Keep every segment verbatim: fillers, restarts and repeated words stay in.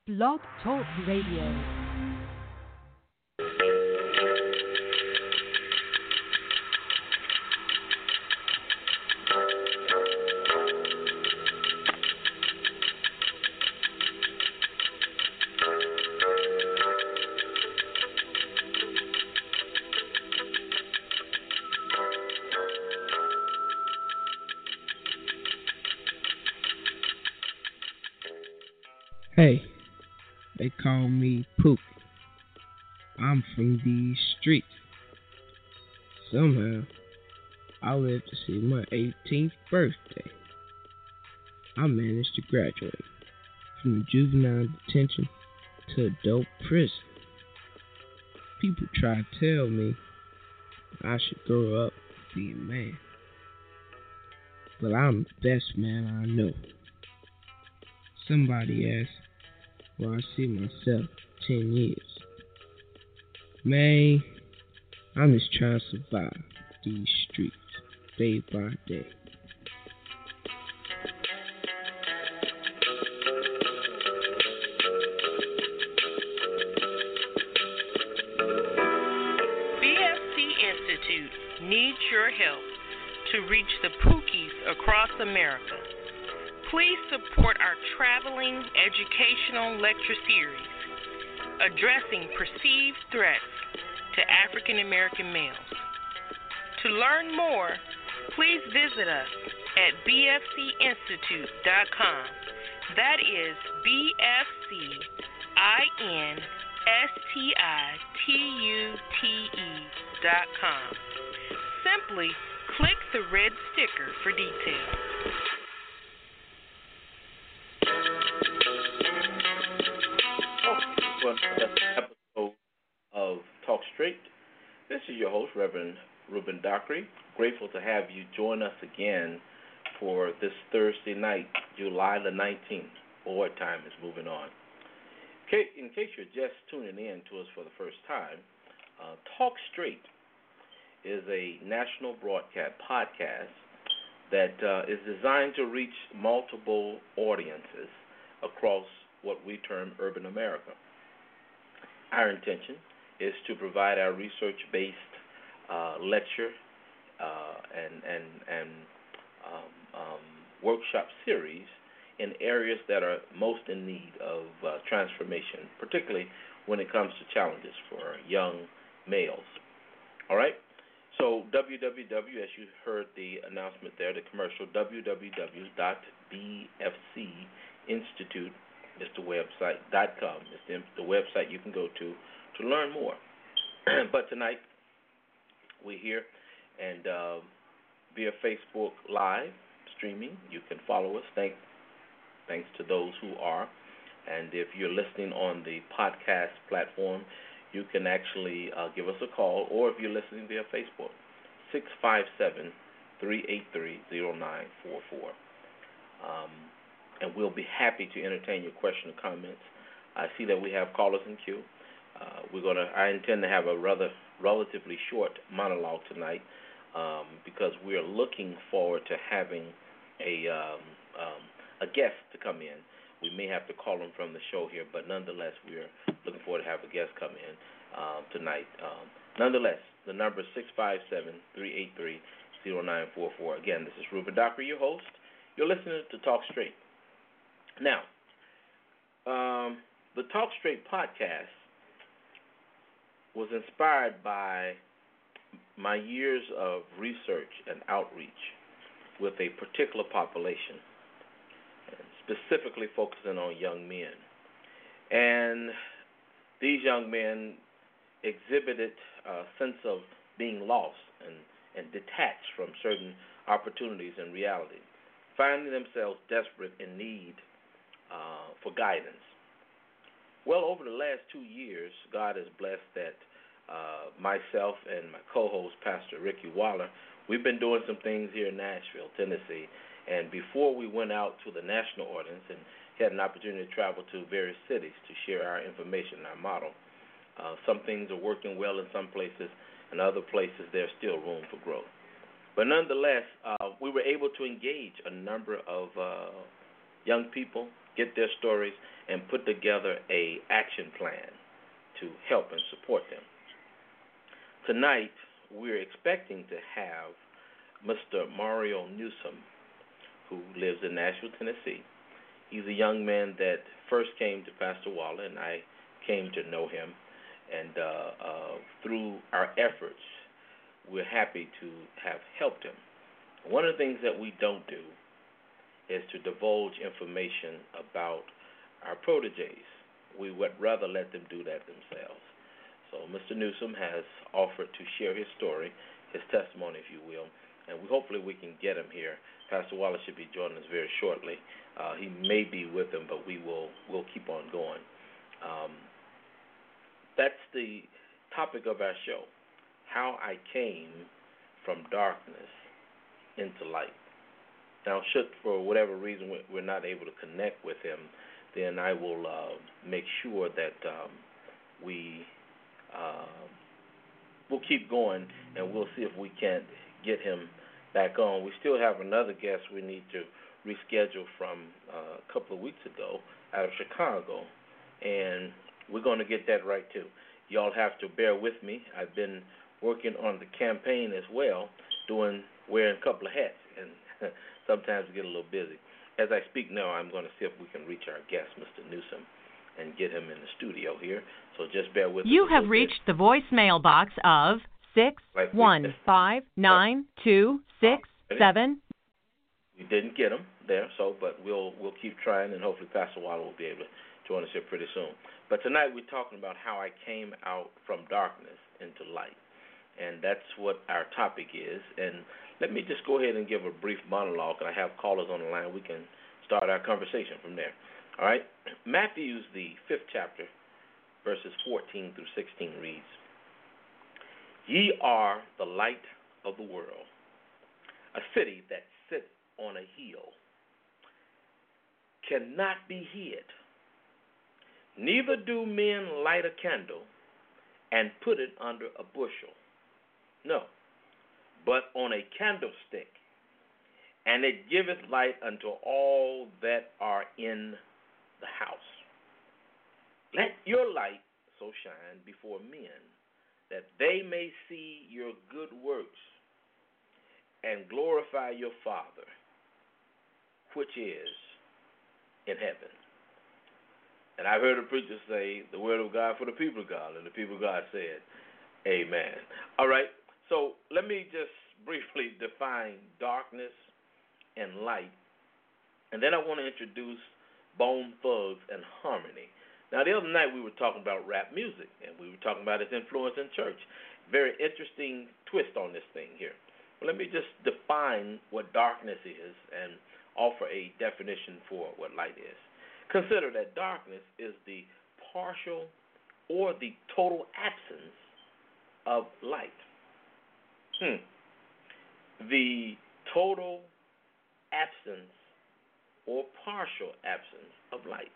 Blog Talk Radio. Hey, they call me Pook. I'm from these streets. Somehow, I lived to see my eighteenth birthday. I managed to graduate from juvenile detention to adult prison. People try to tell me I should grow up and be a man, but I'm the best man I know. Somebody asked where I see myself ten years. Man, I'm just trying to survive these streets day by day. B F C Institute needs your help to reach the Pookies across America. Please support our traveling educational lecture series addressing perceived threats to African American males. To learn more, please visit us at b f c institute dot com. That is B F C I N S T I T U T E dot com. Simply click the red sticker for details. Episode of Talk Straight. This is your host, Reverend Ruben Dockery. Grateful to have you join us again for this Thursday night, July the nineteenth. Boy, time is moving on. In case you're just tuning in to us for the first time, uh, Talk Straight is a national broadcast podcast that uh, is designed to reach multiple audiences across what we term urban America. Our intention is to provide our research-based uh, lecture uh, and and and um, um, workshop series in areas that are most in need of uh, transformation, particularly when it comes to challenges for young males. All right. So w w w, as you heard the announcement there, the commercial, w w w dot b f c institute is the website, dot com is the, the website you can go to to learn more. But tonight, we're here, and uh, via Facebook Live streaming, you can follow us. Thank, thanks to those who are. And if you're listening on the podcast platform, you can actually uh, give us a call, or if you're listening via Facebook, six five seven, three eight three, zero nine four four. Um, and we'll be happy to entertain your question or comments. I see that we have callers in queue. Uh, we're gonna. I intend to have a rather relatively short monologue tonight um, because we are looking forward to having a um, um, a guest to come in. We may have to call him from the show here, but nonetheless, we are looking forward to have a guest come in um, tonight. Um, nonetheless, the number is six five seven, three eight three, zero nine four four. Again, this is Ruben Dockery, your host. You're listening to Talk Straight. Now, um, the Talk Straight podcast was inspired by my years of research and outreach with a particular population, specifically focusing on young men. And these young men exhibited a sense of being lost and, and detached from certain opportunities and reality, finding themselves desperate in need uh, for guidance. Well, over the last two years, God has blessed that uh, myself and my co-host, Pastor Ricky Waller, we've been doing some things here in Nashville, Tennessee. And before we went out to the national audience and had an opportunity to travel to various cities to share our information and our model, uh, some things are working well in some places, and other places there's still room for growth. But nonetheless, uh, we were able to engage a number of uh, young people get their stories, and put together a action plan to help and support them. Tonight, we're expecting to have Mister Mario Newsom, who lives in Nashville, Tennessee. He's a young man that first came to Pastor Waller, and I came to know him. And uh, uh, through our efforts, we're happy to have helped him. One of the things that we don't do is to divulge information about our proteges. We would rather let them do that themselves. So Mister Newsom has offered to share his story, his testimony, if you will, and we, hopefully we can get him here. Pastor Wallace should be joining us very shortly. Uh, he may be with him, but we will we'll keep on going. Um, that's the topic of our show, how I came from darkness into light. Now, should for whatever reason we're not able to connect with him, then I will uh, make sure that um, we uh, we'll keep going, and we'll see if we can't get him back on. We still have another guest we need to reschedule from uh, a couple of weeks ago out of Chicago, and we're going to get that right too. Y'all have to bear with me. I've been working on the campaign as well, doing wearing a couple of hats, and sometimes get a little busy. As I speak now, I'm going to see if we can reach our guest, Mister Newsom, and get him in the studio here. So just bear with me. You have reached the voicemail box of six one five nine two six seven. We didn't get him there, so but we'll we'll keep trying, and hopefully Pastor Waller will be able to join us here pretty soon. But tonight we're talking about how I came out from darkness into light, and that's what our topic is. And let me just go ahead and give a brief monologue, and I have callers on the line. We can start our conversation from there. All right? Matthew's the fifth chapter, verses fourteen through sixteen reads, "Ye are the light of the world. A city that sits on a hill cannot be hid. Neither do men light a candle and put it under a bushel. No, but on a candlestick, and it giveth light unto all that are in the house. Let your light so shine before men, that they may see your good works and glorify your Father, which is in heaven." And I've heard a preacher say, the word of God for the people of God, and the people of God said, amen. All right, so let me just briefly define darkness and light, and then I want to introduce Bone Thugs and Harmony. Now, the other night we were talking about rap music, and we were talking about its influence in church. Very interesting twist on this thing here. But let me just define what darkness is and offer a definition for what light is. Consider that darkness is the partial or the total absence of light. Hmm. The total absence or partial absence of light.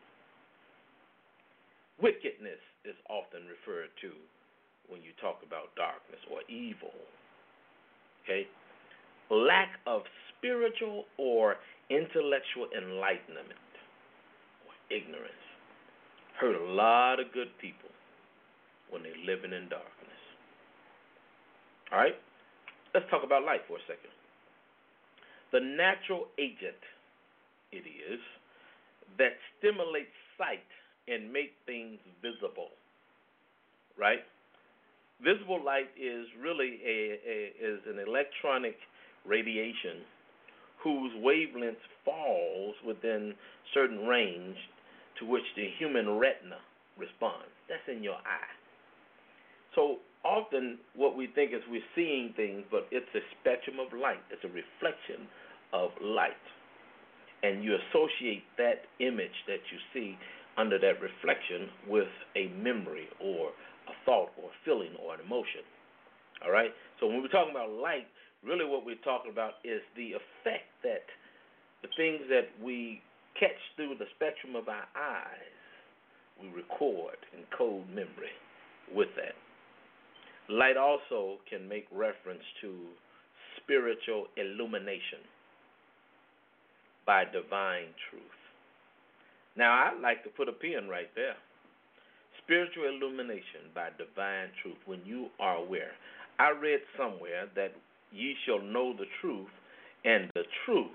Wickedness is often referred to when you talk about darkness or evil. Okay? Lack of spiritual or intellectual enlightenment or ignorance hurt a lot of good people when they're living in darkness. All right? Let's talk about light for a second. The natural agent it is that stimulates sight and make things visible, right? Visible light is really a, a is an electronic radiation whose wavelength falls within certain range to which the human retina responds. That's in your eye. So often what we think is we're seeing things, but it's a spectrum of light. It's a reflection of light. And you associate that image that you see under that reflection with a memory or a thought or a feeling or an emotion. All right? So when we're talking about light, really what we're talking about is the effect that the things that we catch through the spectrum of our eyes, we record in code memory with that. Light also can make reference to spiritual illumination by divine truth. Now, I'd like to put a pin right there. Spiritual illumination by divine truth, when you are aware. I read somewhere that ye shall know the truth, and the truth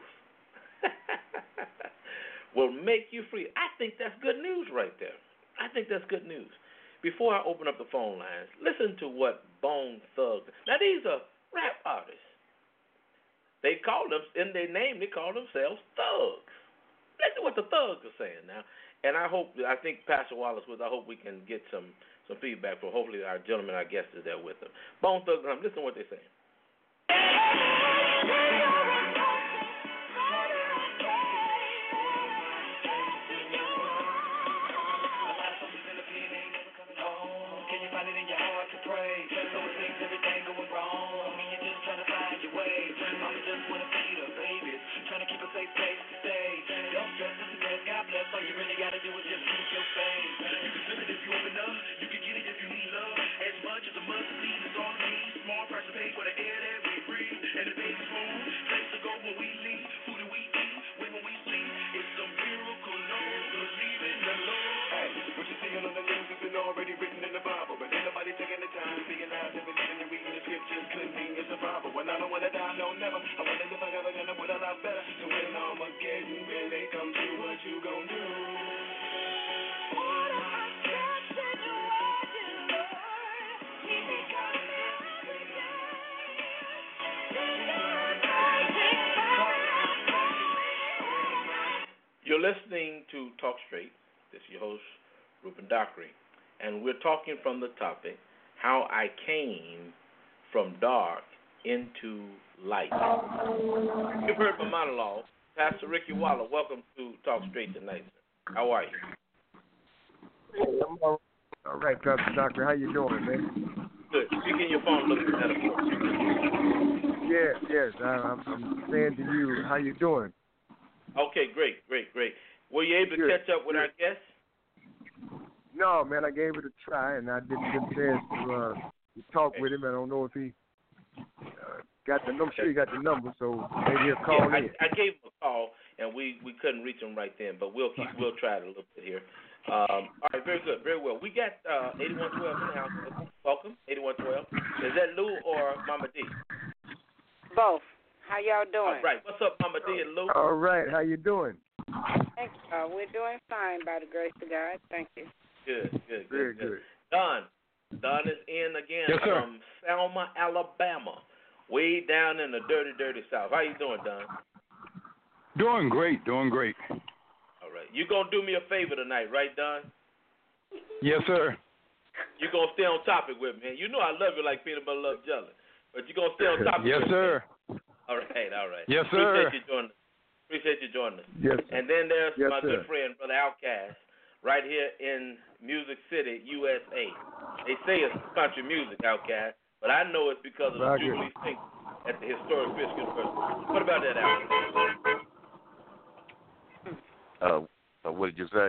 will make you free. I think that's good news right there. I think that's good news. Before I open up the phone lines, listen to what Bone Thugs. Now, these are rap artists. They call them, in their name, they call themselves thugs. Listen to what the thugs are saying now. And I hope, I think Pastor Wallace was, I hope we can get some, some feedback from hopefully our gentleman, our guest is there with them. Bone Thugs, listen to what they're saying. You're listening to Talk Straight. This is your host, Ruben Dockery, and we're talking from the topic, how I came from dark into light. You've heard my monologue. Pastor Ricky Waller, welcome to Talk Straight tonight, sir. How are you? Hey, I'm all right, all right Pastor Doctor. How you doing, man? Good. Speak in your phone, look at it for me. Yes, yes. I, I'm, I'm saying to you, how you doing? Okay, great, great, great. Were you able to Good. catch up with Good. our guests? No, man, I gave it a try, and I didn't get a chance to, uh, to talk okay. with him. I don't know if he uh, got the number. I'm sure he got the number, so maybe he'll call yeah, in. I, I gave him a call, and we, we couldn't reach him right then, but we'll keep, we'll try it a little bit here. Um, all right, very good, very well. We got uh, eighty-one twelve in the house. Welcome, eighty-one twelve. Is that Lou or Mama D? Both. How y'all doing? All right. What's up, Mama D and Lou? All right. How you doing? Thank you. Uh, we're doing fine by the grace of God. Thank you. Good, good, good. Very good. good. Don. Don is in again yes, from Selma, Alabama, way down in the dirty, dirty South. How you doing, Don? Doing great, doing great. All right. You going to do me a favor tonight, right, Don? Yes, sir. You going to stay on topic with me. You know I love you like peanut butter love jelly, but you going to stay on topic yes, with sir. me. All right, all right. Yes, sir. Appreciate you joining us. Appreciate you joining us. Yes. And then there's yes, my sir. good friend, Brother Outcast, right here in Music City, U S A. They say it's country music, Outcast, but I know it's because of the Roger. Jubilee Sink at the historic Fisk University. What about that, Outcast? Uh, uh, what did you say?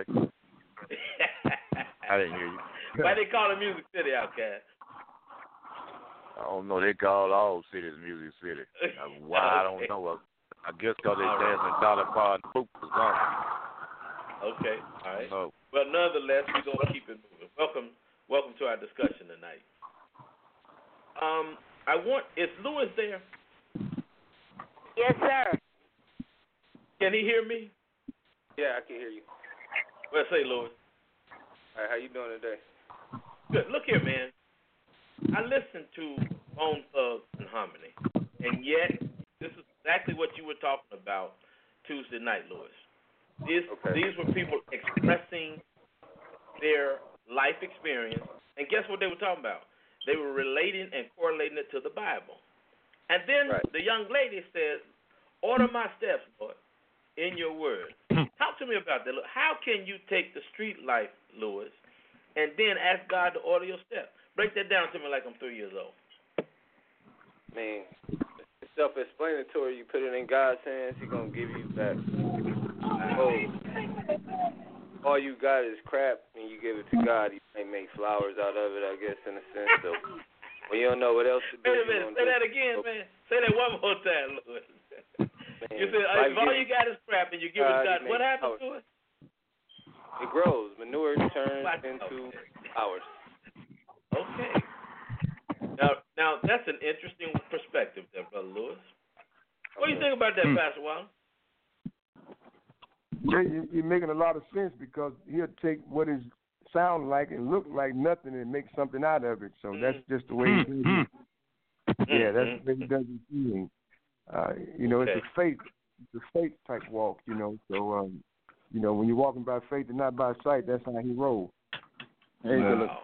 I didn't hear you. Why they call it Music City, Outcast? I don't know. They call all cities Music City. Uh, why, I don't know. I guess because they dancing Dolly Parton or something. Okay, all right. Oh. Well, nonetheless, we're going to keep it moving. Welcome welcome to our discussion tonight. Um, I want, is Louis there? Yes, sir. Can he hear me? Yeah, I can hear you. Well, say, Louis. All right, how you doing today? Good. Look here, man. I listened to Bone Thugs and Harmony, and yet this is exactly what you were talking about Tuesday night, Louis. These, okay. these were people expressing their life experience, and guess what they were talking about? They were relating and correlating it to the Bible. And then right. the young lady says, order my steps, Lord, in your word. Talk to me about that. How can you take the street life, Louis, and then ask God to order your steps? Break that down to me like I'm three years old. I mean, it's self-explanatory. You put it in God's hands, He's going to give you back. Oh, all you got is crap, and you give it to God. He may make flowers out of it, I guess, in a sense. So when you don't know what else to do, wait a minute. Say that again, man. Say that one more time, Louis. Man, you said, if all you got is crap and you give it to God, what happens to it? It grows. Manure turns into flowers. Okay. Now, now that's an interesting perspective there, Brother Lewis. What do you think about that, hmm. Pastor Waller? Yeah, you're making a lot of sense because he'll take what is sound like and look like nothing and make something out of it. So mm-hmm. that's just the way he does it. Yeah, that's the way he does it. Uh, you know, okay. it's a faith, it's a faith type walk. You know, so um, you know when you're walking by faith and not by sight, that's how he rolls. Hey, wow.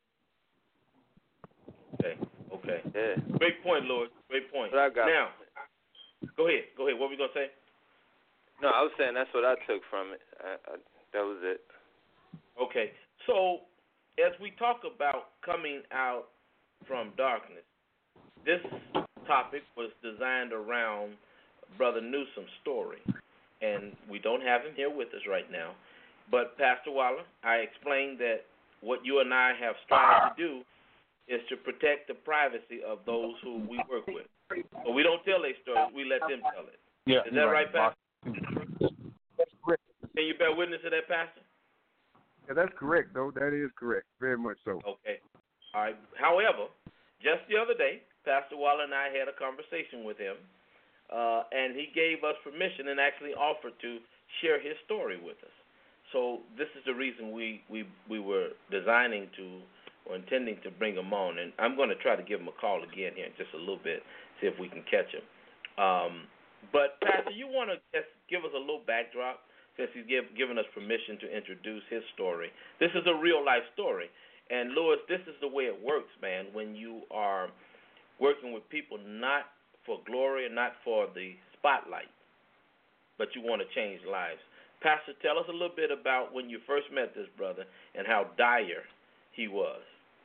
Okay. Okay. Yeah. Great point, Lord. Great point. What I got. Now, go ahead. Go ahead. What were we gonna say? No, I was saying that's what I took from it. I, I, that was it. Okay. So, as we talk about coming out from darkness, this topic was designed around Brother Newsom's story, and we don't have him here with us right now. But Pastor Waller, I explained that what you and I have strived to do is to protect the privacy of those who we work with. But we don't tell their stories; we let them tell it. Yeah, is that right, Pastor? That's correct. Can you bear witness to that, Pastor? Yeah, that's correct, though. That is correct. Very much so. Okay. All right. However, just the other day, Pastor Waller and I had a conversation with him, uh, and he gave us permission and actually offered to share his story with us. So this is the reason we, we, we were designing to or intending to bring him on, and I'm going to try to give him a call again here in just a little bit, see if we can catch him. Um, but, Pastor, you want to just give us a little backdrop since he's give, given us permission to introduce his story. This is a real-life story. And, Louis, this is the way it works, man, when you are working with people not for glory and not for the spotlight, but you want to change lives. Pastor, tell us a little bit about when you first met this brother and how dire he was.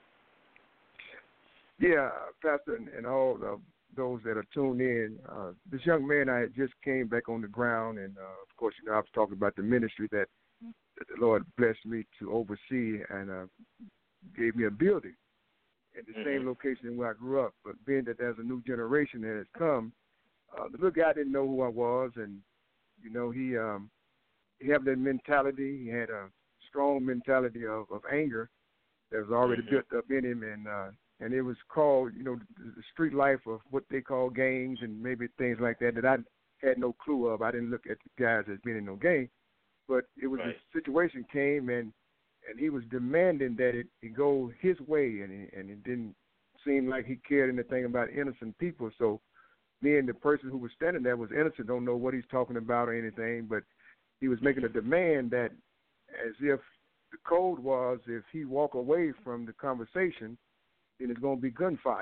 Yeah, Pastor, and, and all of those that are tuned in, uh, this young man I had just came back on the ground, and, uh, of course, you know, I was talking about the ministry that, that the Lord blessed me to oversee and uh, gave me a building at the mm-hmm. same location where I grew up. But being that there's a new generation that has come, uh, the little guy didn't know who I was, and, you know, he um, he had that mentality. He had a strong mentality of, of anger that was already mm-hmm. built up in him, and uh, and it was called, you know, the, the street life of what they call gangs and maybe things like that that I had no clue of. I didn't look at the guys as being in no gang, but it was right. a situation came, and and he was demanding that it, it go his way, and it, and it didn't seem like he cared anything about innocent people. So me and the person who was standing there was innocent, don't know what he's talking about or anything, but he was making a demand that as if the code was if he walk away from the conversation, then it's going to be gunfire.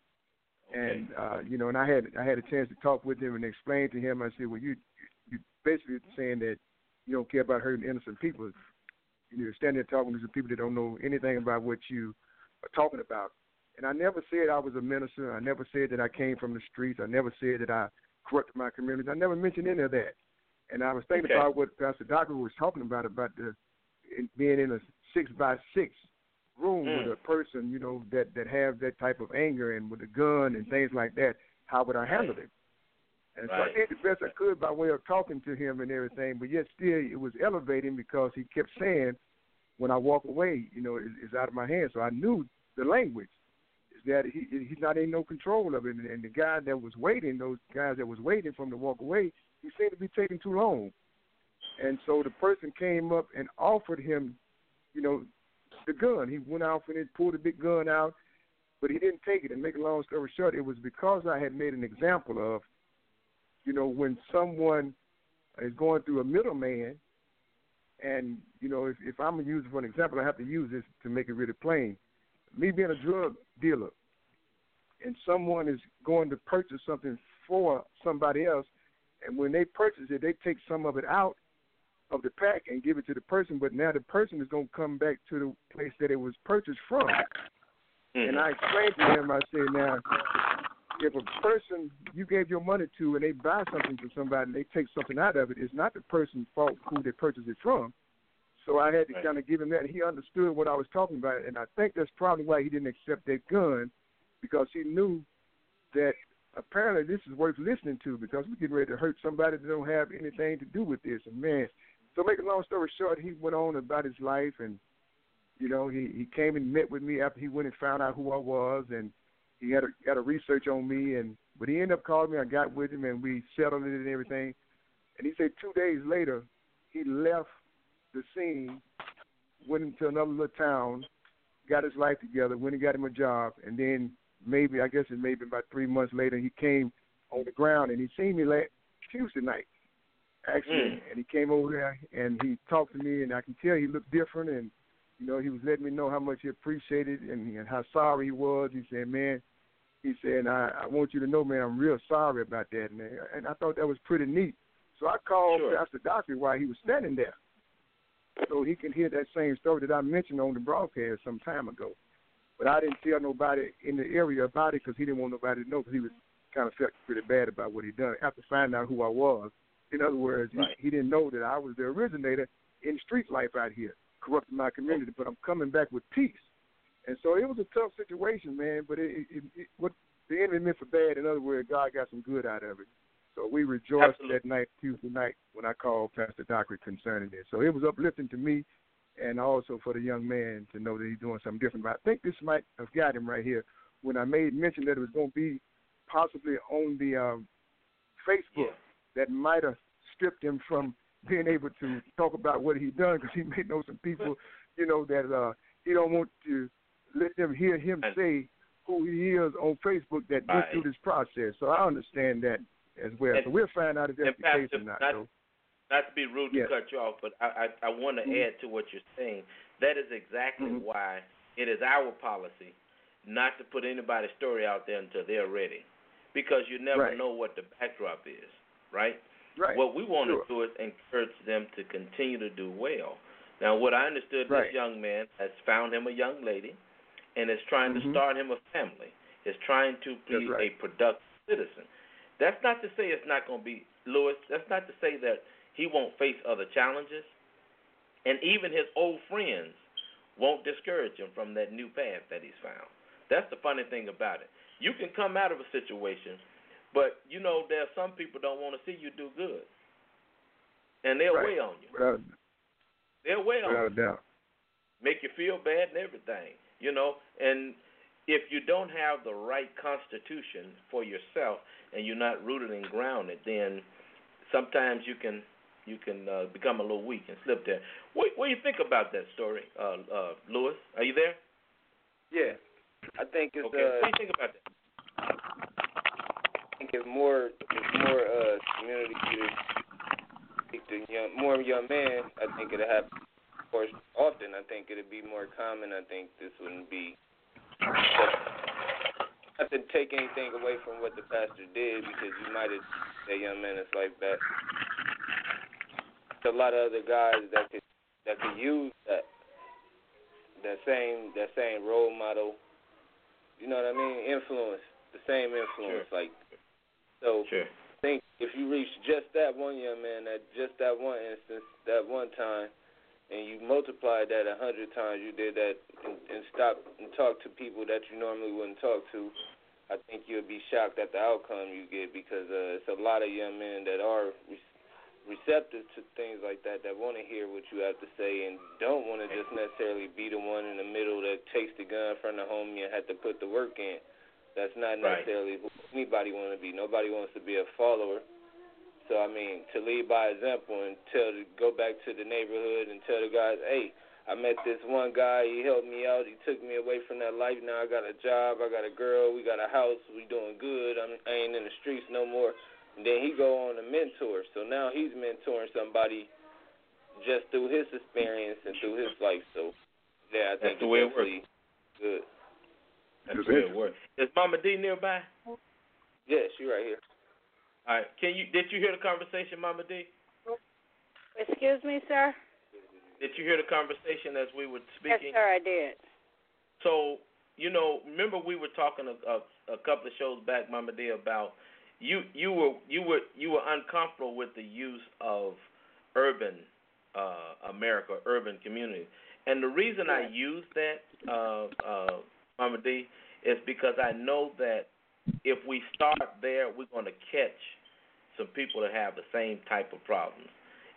Okay. And, uh, you know, and I had I had a chance to talk with him and explain to him. I said, well, you you basically saying that you don't care about hurting innocent people. You're standing there talking to some people that don't know anything about what you are talking about. And I never said I was a minister. I never said that I came from the streets. I never said that I corrupted my community. I never mentioned any of that. And I was thinking okay. about what Pastor Doctor was talking about, about the in, being in a six by six room mm. with a person, you know, that, that have that type of anger and with a gun and things like that. How would I handle it? And right. so I did the best I could by way of talking to him and everything, but yet still it was elevating because he kept saying, when I walk away, you know, it, it's out of my hands. So I knew the language is that he he's not in no control of it. And, and the guy that was waiting, those guys that was waiting for him to walk away, he seemed to be taking too long. And so the person came up and offered him, you know, the gun. He went out and pulled a big gun out, but he didn't take it. And make a long story short, it was because I had made an example of, you know, when someone is going through a middleman, and, you know, if, if I'm going to use it for an example, I have to use this to make it really plain. Me being a drug dealer, and someone is going to purchase something for somebody else, and when they purchase it, they take some of it out of the pack and give it to the person, but now the person is going to come back to the place that it was purchased from. Mm-hmm. And I explained to him, I said, now, if a person you gave your money to and they buy something from somebody and they take something out of it, it's not the person's fault who they purchased it from. So I had to right. kind of give him that, and he understood what I was talking about, and I think that's probably why he didn't accept that gun, because he knew that apparently this is worth listening to, because we're getting ready to hurt somebody that don't have anything to do with this. And, man, So, make a long story short, he went on about his life, and you know, he, he came and met with me after he went and found out who I was, and he had a, got a research on me, and but he ended up calling me. I got with him, and we settled it and everything. And he said two days later, he left the scene, went into another little town, got his life together, went and got him a job, and then maybe, I guess it may be about three months later, he came on the ground, and he seen me last Tuesday night, actually, mm. and he came over there, and he talked to me, and I can tell he looked different, and, you know, he was letting me know how much he appreciated and, and how sorry he was. He said, man, he said, I, I want you to know, man, I'm real sorry about that, man. And I thought that was pretty neat. So I called sure. Pastor Doctor while he was standing there so he can hear that same story that I mentioned on the broadcast some time ago. But I didn't tell nobody in the area about it because he didn't want nobody to know because he was kind of felt pretty bad about what he done after finding out who I was. In other words, right. he, he didn't know that I was the originator in street life out here, corrupting my community, but I'm coming back with peace. And so it was a tough situation, man, but it, it, it, what the enemy meant for bad, in other words, God got some good out of it. So we rejoiced Absolutely. that night, Tuesday night, when I called Pastor Dockery concerning this. So it was uplifting to me and also for the young man to know that he's doing something different. But I think this might have got him right here when I made mention that it was going to be possibly on the um, Facebook yeah. that might have stripped him from being able to talk about what he done because he may know some people, you know, that uh, he don't want to let them hear him say who he is on Facebook that went through this process. So I understand that as well. And, so we'll find out if that's the case or not. Not, so. not to be rude yes. to cut you off, but I, I, I want to mm-hmm. add to what you're saying. That is exactly mm-hmm. why it is our policy not to put anybody's story out there until they're ready, because you never right. know what the backdrop is, right? Right. What we want sure. to do is encourage them to continue to do well. Now, what I understood, right. this young man has found him a young lady and is trying mm-hmm. to start him a family, is trying to be right. a productive citizen. That's not to say it's not going to be, Lewis, that's not to say that he won't face other challenges, and even his old friends won't discourage him from that new path that he's found. That's the funny thing about it. You can come out of a situation, but, you know, there are some people don't want to see you do good, and they'll right. weigh on you. Without, they'll weigh on without you. a doubt. Make you feel bad and everything, you know, and if you don't have the right constitution for yourself and you're not rooted and grounded, then sometimes you can you can uh, become a little weak and slip there. What, what do you think about that story, uh, uh, Lewis? Are you there? Yeah, I think it's. Okay. Uh, what do you think about that? I think it's more it's more uh, community leaders. I think the young, more young men. I think it'll happen. Of course, often I think it'll be more common. I think this wouldn't be. Not to take anything away from what the pastor did, because you might have that young man is like that. There's a lot of other guys that could that could use that that same that same role model. You know what I mean? Influence, the same influence. Sure. Like so. Sure. I think if you reach just that one young man, that just that one instance, that one time, and you multiply that a hundred times, you did that, and, and stop and talk to people that you normally wouldn't talk to, I think you'll be shocked at the outcome you get, because uh, it's a lot of young men that are re- receptive to things like that, that want to hear what you have to say and don't want to just necessarily be the one in the middle that takes the gun from the homie and have to put the work in. That's not necessarily right. who anybody want to be. Nobody wants to be a follower. So, I mean, to lead by example and tell, go back to the neighborhood and tell the guys, hey, I met this one guy, he helped me out, he took me away from that life, now I got a job, I got a girl, we got a house, we doing good, I'm, I ain't in the streets no more. And then he go on a mentor, so now he's mentoring somebody just through his experience and through his life. So, yeah, I think that's the way it works. Good. That's the way it works. Is Mama D nearby? Yeah, she right here. All right. Can you did you hear the conversation, Mama D? Excuse me, sir? Did you hear the conversation as we were speaking? Yes, sir, I did. So, you know, remember we were talking a, a, a couple of shows back, Mama D, about you you were you were you were uncomfortable with the use of urban uh, America, urban community. And the reason yes. I use that, uh, uh, Mama D, is because I know that if we start there, we're going to catch some people that have the same type of problems.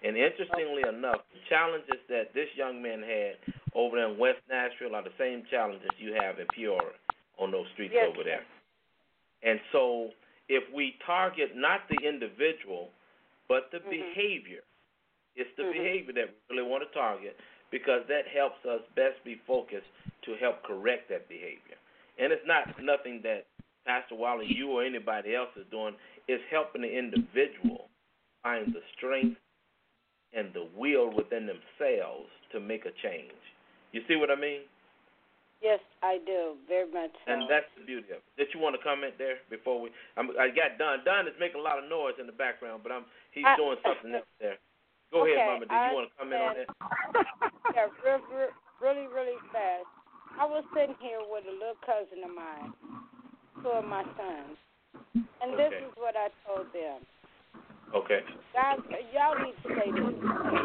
And interestingly enough, the challenges that this young man had over there in West Nashville are the same challenges you have in Peoria on those streets yes. over there. And so if we target not the individual, but the mm-hmm. behavior, it's the mm-hmm. behavior that we really want to target, because that helps us best be focused to help correct that behavior. And it's not nothing that Pastor Wiley, you or anybody else is doing. It's helping the individual find the strength and the will within themselves to make a change. You see what I mean? Yes, I do, very much so. And that's the beauty of it. Did you want to comment there before we? I'm, I got Don. Don is making a lot of noise in the background, but I'm he's I, doing something else there. Go okay, ahead, Mama. Do you I, want to comment on that? Yeah, real, real, really, really fast. I was sitting here with a little cousin of mine, two of my sons, and this okay. is what I told them. Okay. God, y'all need to say this.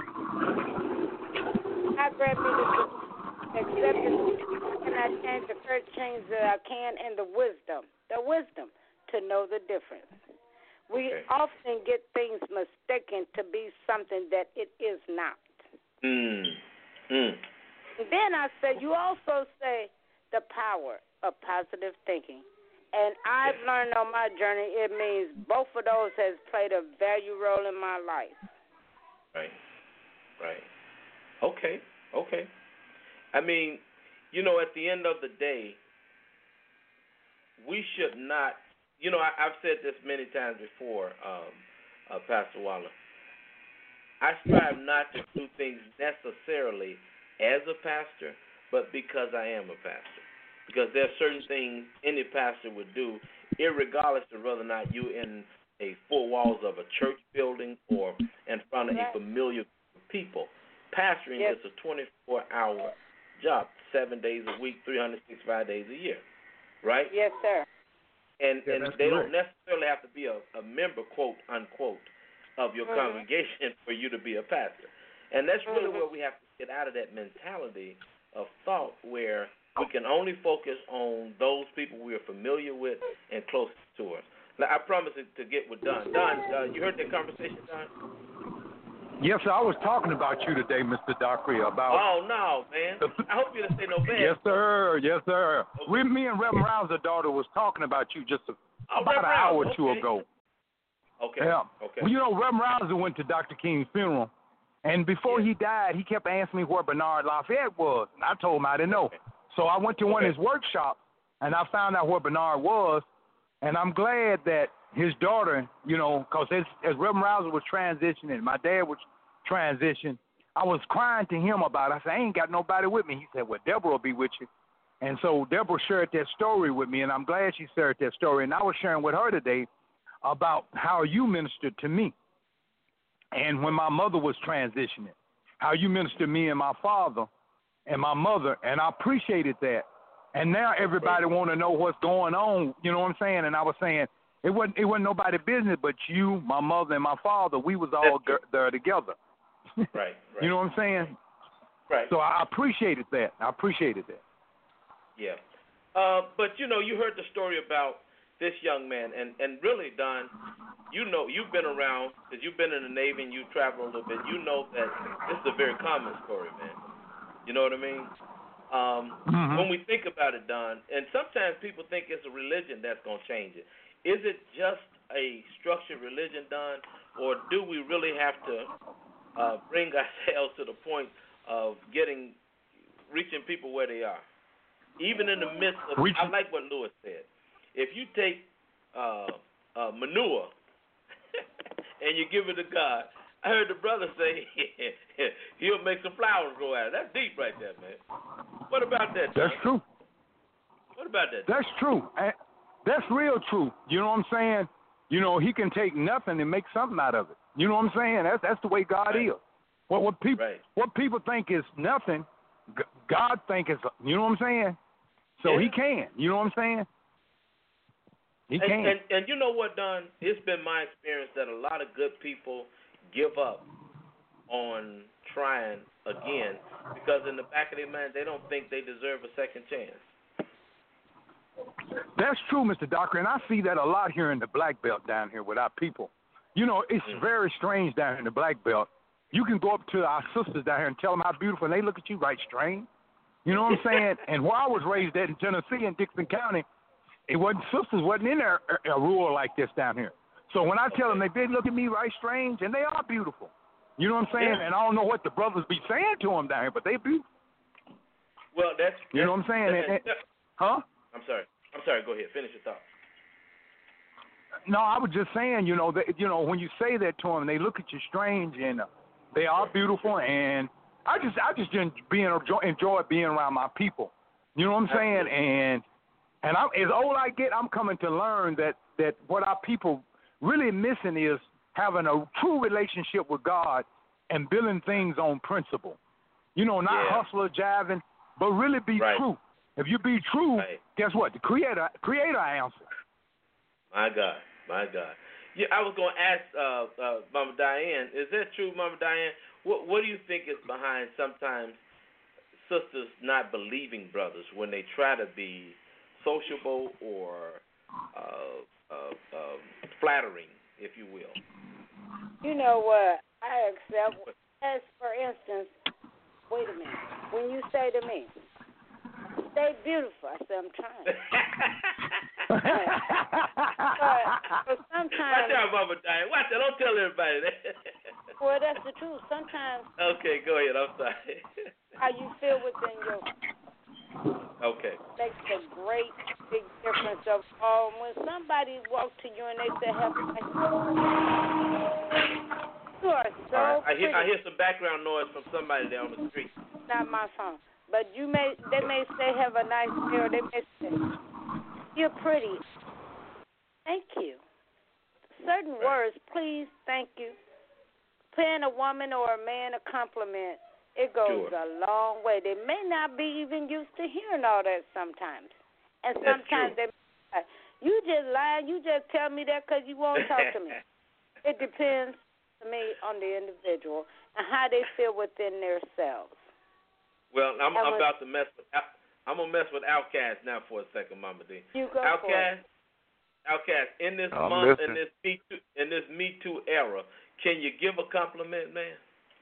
God grant me the acceptance, and I change the first change that I can, and the wisdom, the wisdom to know the difference. We okay. often get things mistaken to be something that it is not. Mm. Mm. And then I said, you also say the power of positive thinking. And I've yeah. learned on my journey, it means both of those has played a value role in my life. Right, right. Okay, okay. I mean, you know, at the end of the day, we should not, you know, I, I've said this many times before, um, uh, Pastor Waller. I strive not to do things necessarily as a pastor, but because I am a pastor. Because there are certain things any pastor would do, irregardless of whether or not you're in a four walls of a church building or in front of right. a familiar group of people. Pastoring yes. is a twenty-four hour job, seven days a week, three hundred sixty-five days a year, right? Yes, sir. And yeah, and they correct. don't necessarily have to be a, a member, quote, unquote, of your mm-hmm. congregation for you to be a pastor. And that's really mm-hmm. where we have to get out of that mentality of thought where we can only focus on those people we are familiar with and close to us. Now, I promise to get with Don. Don, uh, you heard that conversation, Don? Yes, sir. I was talking about you today, Mister Dockery, about... Oh, no, man. I hope you didn't say no bad. Yes, sir. Yes, sir. Okay. We, me and Reverend Rous's daughter was talking about you just a, oh, about Reverend an hour or okay. two ago. Okay. Yeah. Okay. Well, you know, Reverend Rouse went to Doctor King's funeral, and before yeah. he died, he kept asking me where Bernard Lafayette was, and I told him I didn't know. Okay. So I went to okay. one of his workshops, and I found out where Bernard was, and I'm glad that his daughter, you know, because as, as Reverend Rouse was transitioning, my dad was transitioning, I was crying to him about it. I said, I ain't got nobody with me. He said, well, Deborah will be with you. And so Deborah shared that story with me, and I'm glad she shared that story. And I was sharing with her today about how you ministered to me. And when my mother was transitioning, how you ministered to me and my father and my mother, and I appreciated that. And now everybody want to know what's going on, you know what I'm saying? And I was saying, it wasn't it wasn't nobody's business but you, my mother, and my father. We was all g- there together. Right, right. You know what I'm saying? Right. So I appreciated that. I appreciated that. Yeah. Uh, but, you know, you heard the story about this young man, and, and really, Don, you know, you've been around, because you've been in the Navy and you travel a little bit. You know that this is a very common story, man. You know what I mean? Um, mm-hmm. When we think about it, Don, and sometimes people think it's a religion that's going to change it. Is it just a structured religion, Don, or do we really have to uh, bring ourselves to the point of getting, reaching people where they are? Even in the midst of, I like what Lewis said. If you take uh, uh, manure and you give it to God, I heard the brother say he'll make some flowers grow out of it. That's deep right there, man. What about that, John? That's true. What about that? That's true. That's real true. You know what I'm saying? You know, he can take nothing and make something out of it. You know what I'm saying? That's that's the way God right. is. What what people right. what people think is nothing, God think is. You know what I'm saying? So yeah. he can. You know what I'm saying? He and, can. And, and you know what, Don? It's been my experience that a lot of good people give up on trying again because in the back of their mind they don't think they deserve a second chance. That's true, Mister Doctor, and I see that a lot here in the Black Belt down here with our people. You know, it's mm-hmm. very strange down in the Black Belt. you can go up to our sisters down here and tell them how beautiful, and they look at you right strange. You know what I'm saying? And where I was raised at in Tennessee, in Dixon County, it wasn't sisters wasn't in there a, a rule like this down here. So when I tell them, they did look at me right strange, and they are beautiful. You know what I'm saying? Yeah. And I don't know what the brothers be saying to them down here, but they beautiful. Well, that's, that's you know what I'm saying? That's, and, and, huh? I'm sorry. I'm sorry. Go ahead. Finish your thought. No, I was just saying, you know, that you know when you say that to them, they look at you strange, and uh, they are beautiful, and I just I just being enjoy, enjoy being around my people. You know what I'm saying? Absolutely. And and I'm, as old I get, I'm coming to learn that that what our people really missing is having a true relationship with God and building things on principle. You know, not yeah. hustler jiving, but really be right. true. If you be true, right. guess what? The creator creator answer. My God, my God. Yeah, I was going to ask uh, uh, Mama Diane, is that true, Mama Diane? What What do you think is behind sometimes sisters not believing brothers when they try to be sociable or uh, uh, uh, flattering, if you will? You know what? I accept. As for instance, wait a minute. When you say to me, "Stay beautiful," I say, "I'm trying." but, but sometimes. Watch out, Mama Diane. Watch out. Don't tell everybody that. Well, that's the truth. Sometimes. Okay, go ahead. I'm sorry. How you feel within your. Okay. Makes a great big difference of all. When somebody walks to you and they say, "Have a nice you are so right. I hear pretty." I hear some background noise from somebody there on the street. Not my phone. But you may they may say, "Have a nice day," or they may say, "You're pretty." Thank you. Certain right. words, please, thank you. Paying a woman or a man a compliment, it goes sure. a long way. They may not be even used to hearing all that sometimes. And sometimes they may, you just lie, you just tell me that because you won't talk to me. It depends to me on the individual and how they feel within themselves. Well, I'm, I'm when, about to mess with I'm gonna mess with Outkast now for a second, Mama D. You go Outkast, for it. Outkast, in this I'm month, listening. in this Me Too, in this Me Too era, can you give a compliment, man?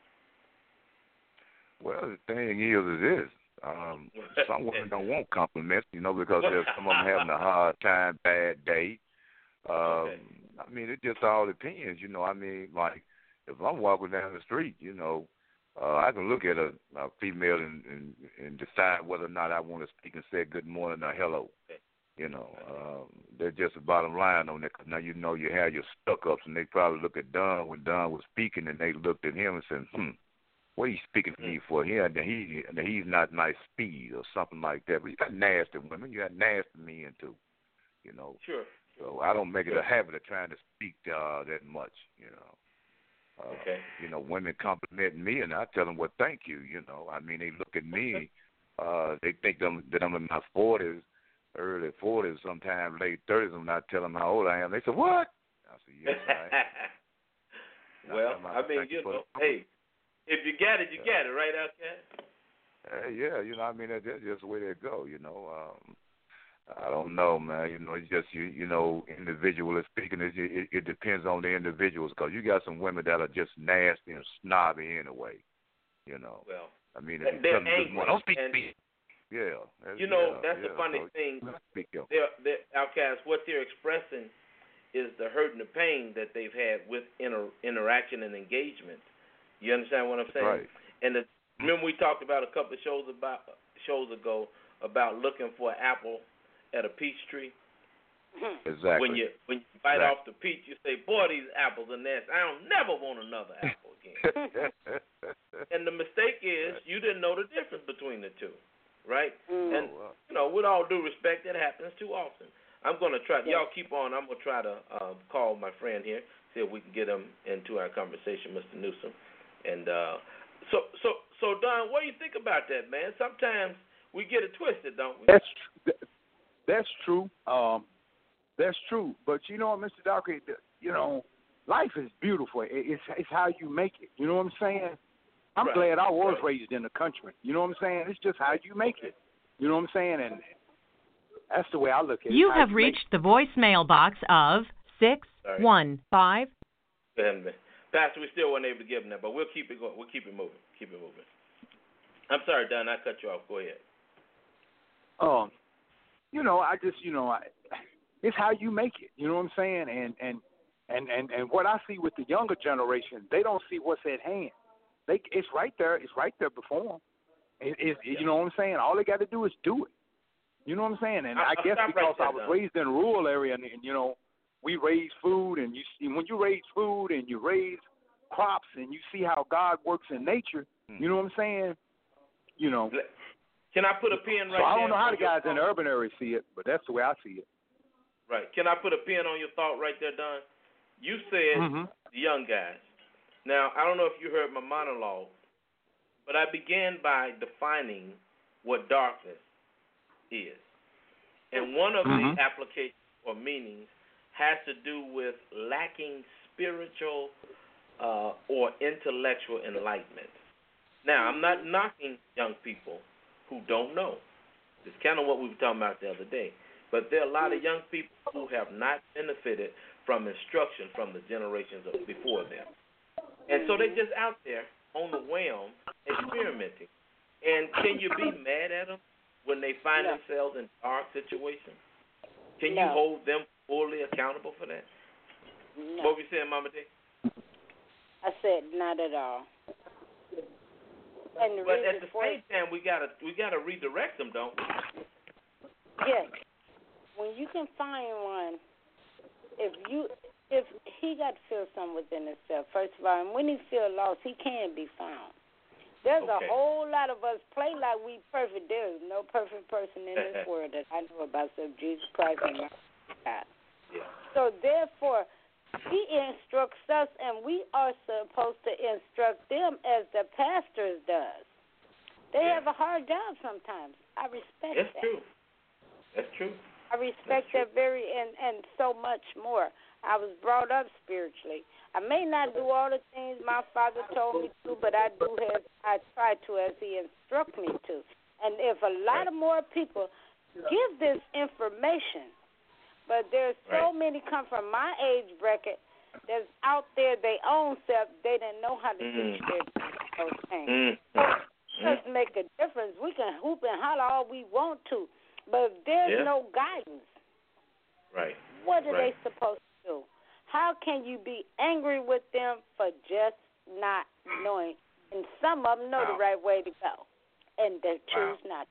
Well, the thing is, it is. Um, some women don't want compliments, you know, because there's some of them having a hard time, bad day. Um, okay. I mean, it just all depends, you know. I mean, like, if I'm walking down the street, you know, uh, I can look at a, a female and, and, and decide whether or not I want to speak and say good morning or hello. You know, um, they're just the bottom line on that. Cause now you know you have your stuck-ups, and they probably look at Don when Don was speaking, and they looked at him and said, hmm, what are you speaking to me for? He, he, he's not nice speed or something like that. But you got nasty women. You got nasty men, too, you know. Sure. So I don't make it a habit of trying to speak uh, that much, you know. Uh, okay. You know, women compliment me, and I tell them, well, thank you, you know. I mean, they look at me. Uh, they think them, that I'm in my forties, early forties, sometimes late thirties, and I tell them how old I am. They say, what? I say, yes, I am. Well, I mean, you know, hey, if you got it, you yeah. got it, right, Outkast? Uh, yeah, you know, I mean, that's just the way they go, you know. Um, I don't know, man. You know, it's just, you you know, individually speaking, it, it, it depends on the individuals, because you got some women that are just nasty and snobby anyway, you know. Well, I mean, if you they're tell them angry. don't speak and, to me. Yeah. You know, yeah, that's yeah, the funny so, thing. Speak up. They're, they're, Outkast, what they're expressing is the hurt and the pain that they've had with inter, interaction and engagement. You understand what I'm saying? Right. And the, remember we talked about a couple of shows about shows ago about looking for an apple at a peach tree. Exactly. When you when you bite exactly. off the peach, you say, "Boy, these apples are nasty. I don't never want another apple again." And the mistake is right. you didn't know the difference between the two, right? Mm. And you know, with all due respect, that happens too often. I'm gonna try. Yeah. Y'all keep on. I'm gonna try to uh, call my friend here, see if we can get him into our conversation, Mister Newsom. And uh, so, so, so, Don, what do you think about that, man? Sometimes we get it twisted, don't we? That's that's true. Um, that's true. But you know, Mister Dockery, you know, life is beautiful. It's it's how you make it. You know what I'm saying? I'm right. glad I was right. raised in the country. You know what I'm saying? It's just how you make it. You know what I'm saying? And that's the way I look at it. You have reached the voicemail box of six one five. Pastor, we still weren't able to give them that, but we'll keep it going. We'll keep it moving. Keep it moving. I'm sorry, Don, I cut you off. Go ahead. Um, you know, I just, you know, I, it's how you make it. You know what I'm saying? And and and and and what I see with the younger generation, they don't see what's at hand. They, it's right there. It's right there before them. It, it, yeah. You know what I'm saying? All they got to do is do it. You know what I'm saying? And I'll, I guess I'll because right I was down. raised in a rural area, and, and you know, we raise food, and you see, when you raise food and you raise crops, and you see how God works in nature. Hmm. You know what I'm saying? You know. Can I put a pin right so there? I don't know how the guys thought? in the urban area see it, but that's the way I see it. Right. Can I put a pin on your thought right there, Don? You said mm-hmm. the young guys. Now, I don't know if you heard my monologue, but I began by defining what darkness is. And one of mm-hmm. the applications or meanings has to do with lacking spiritual uh, or intellectual enlightenment. Now, I'm not knocking young people who don't know. It's kind of what we were talking about the other day. But there are a lot of young people who have not benefited from instruction from the generations of before them. And so they're just out there on the whim experimenting. And can you be mad at them when they find no. themselves in dark situations? Can no. you hold them fully accountable for that? No. What were you saying, Mama D? I said not at all. And but at the same time, we gotta we gotta redirect them, don't we? Yes. When you can find one, if you if he got to feel something within himself, first of all, and when he feel lost, he can be found. There's okay. a whole lot of us play like we perfect. There's no perfect person in this world that I know about except Jesus Christ and my God. Yeah. So therefore, he instructs us, and we are supposed to instruct them as the pastors does. They yeah. have a hard job sometimes. I respect That's that. True. That's true. I respect That's that very and, and so much more. I was brought up spiritually. I may not do all the things my father told me to, but I do as I try to as he instruct me to. And if a lot right. of more people give this information, but there's so right. many come from my age bracket that's out there their own self, they didn't know how to mm. teach their those things. Mm. So it does make a difference. We can hoop and holler all we want to, but if there's yeah. no guidance, right. what are right. they supposed to do? How can you be angry with them for just not knowing? And some of them know wow. the right way to go, and they choose wow.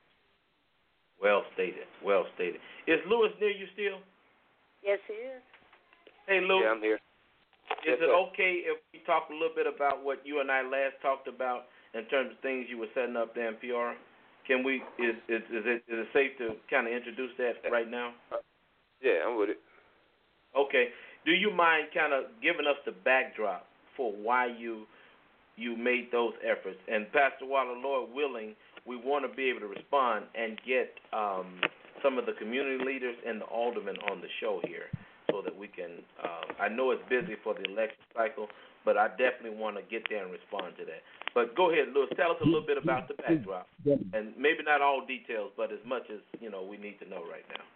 not to. Well stated. Well stated. Is Lewis near you still? Yes, he is. Hey, Lewis. Yeah, I'm here. Is yes, it sir. okay if we talk a little bit about what you and I last talked about in terms of things you were setting up there in Peoria? Can we? Is is, is it is it safe to kind of introduce that right now? Yeah, I'm with it. Okay. Do you mind kind of giving us the backdrop for why you you made those efforts? And Pastor Waller, Lord willing, we want to be able to respond and get um, some of the community leaders and the aldermen on the show here, so that we can. Uh, I know it's busy for the election cycle, but I definitely want to get there and respond to that. But go ahead, Lewis. Tell us a little bit about the backdrop, and maybe not all details, but as much as you know we need to know right now.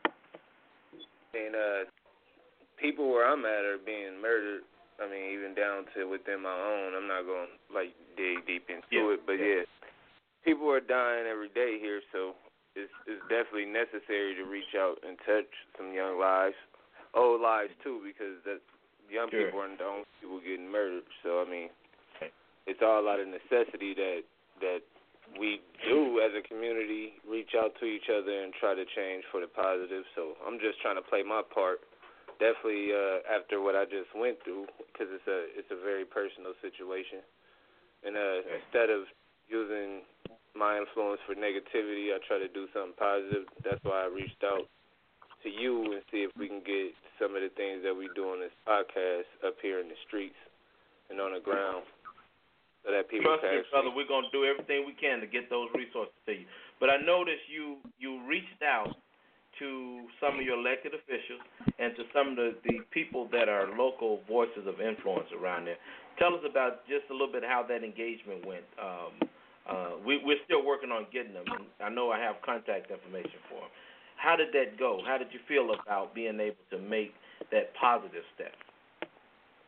And uh, people where I'm at are being murdered. I mean, even down to within my own. I'm not going to like dig deep into yeah. it, but yeah. yeah, people are dying every day here, so it's it's definitely necessary to reach out and touch some young lives, old lives too, because that young sure. people aren't the only people getting murdered. So I mean, it's all out of necessity that that we do as a community reach out to each other and try to change for the positive. So I'm just trying to play my part. Definitely uh, after what I just went through, because it's a it's a very personal situation. And uh, okay. instead of using my influence for negativity, I try to do something positive. That's why I reached out to you and see if we can get some of the things that we do on this podcast up here in the streets and on the ground, so that people Trust can me, brother, we're going to do everything we can to get those resources to you. But I noticed you you reached out to some of your elected officials and to some of the, the people that are local voices of influence around there. Tell us about just a little bit how that engagement went. Um, uh, we, we're still working on getting them, and I know I have contact information for them. How did that go? How did you feel about being able to make that positive step?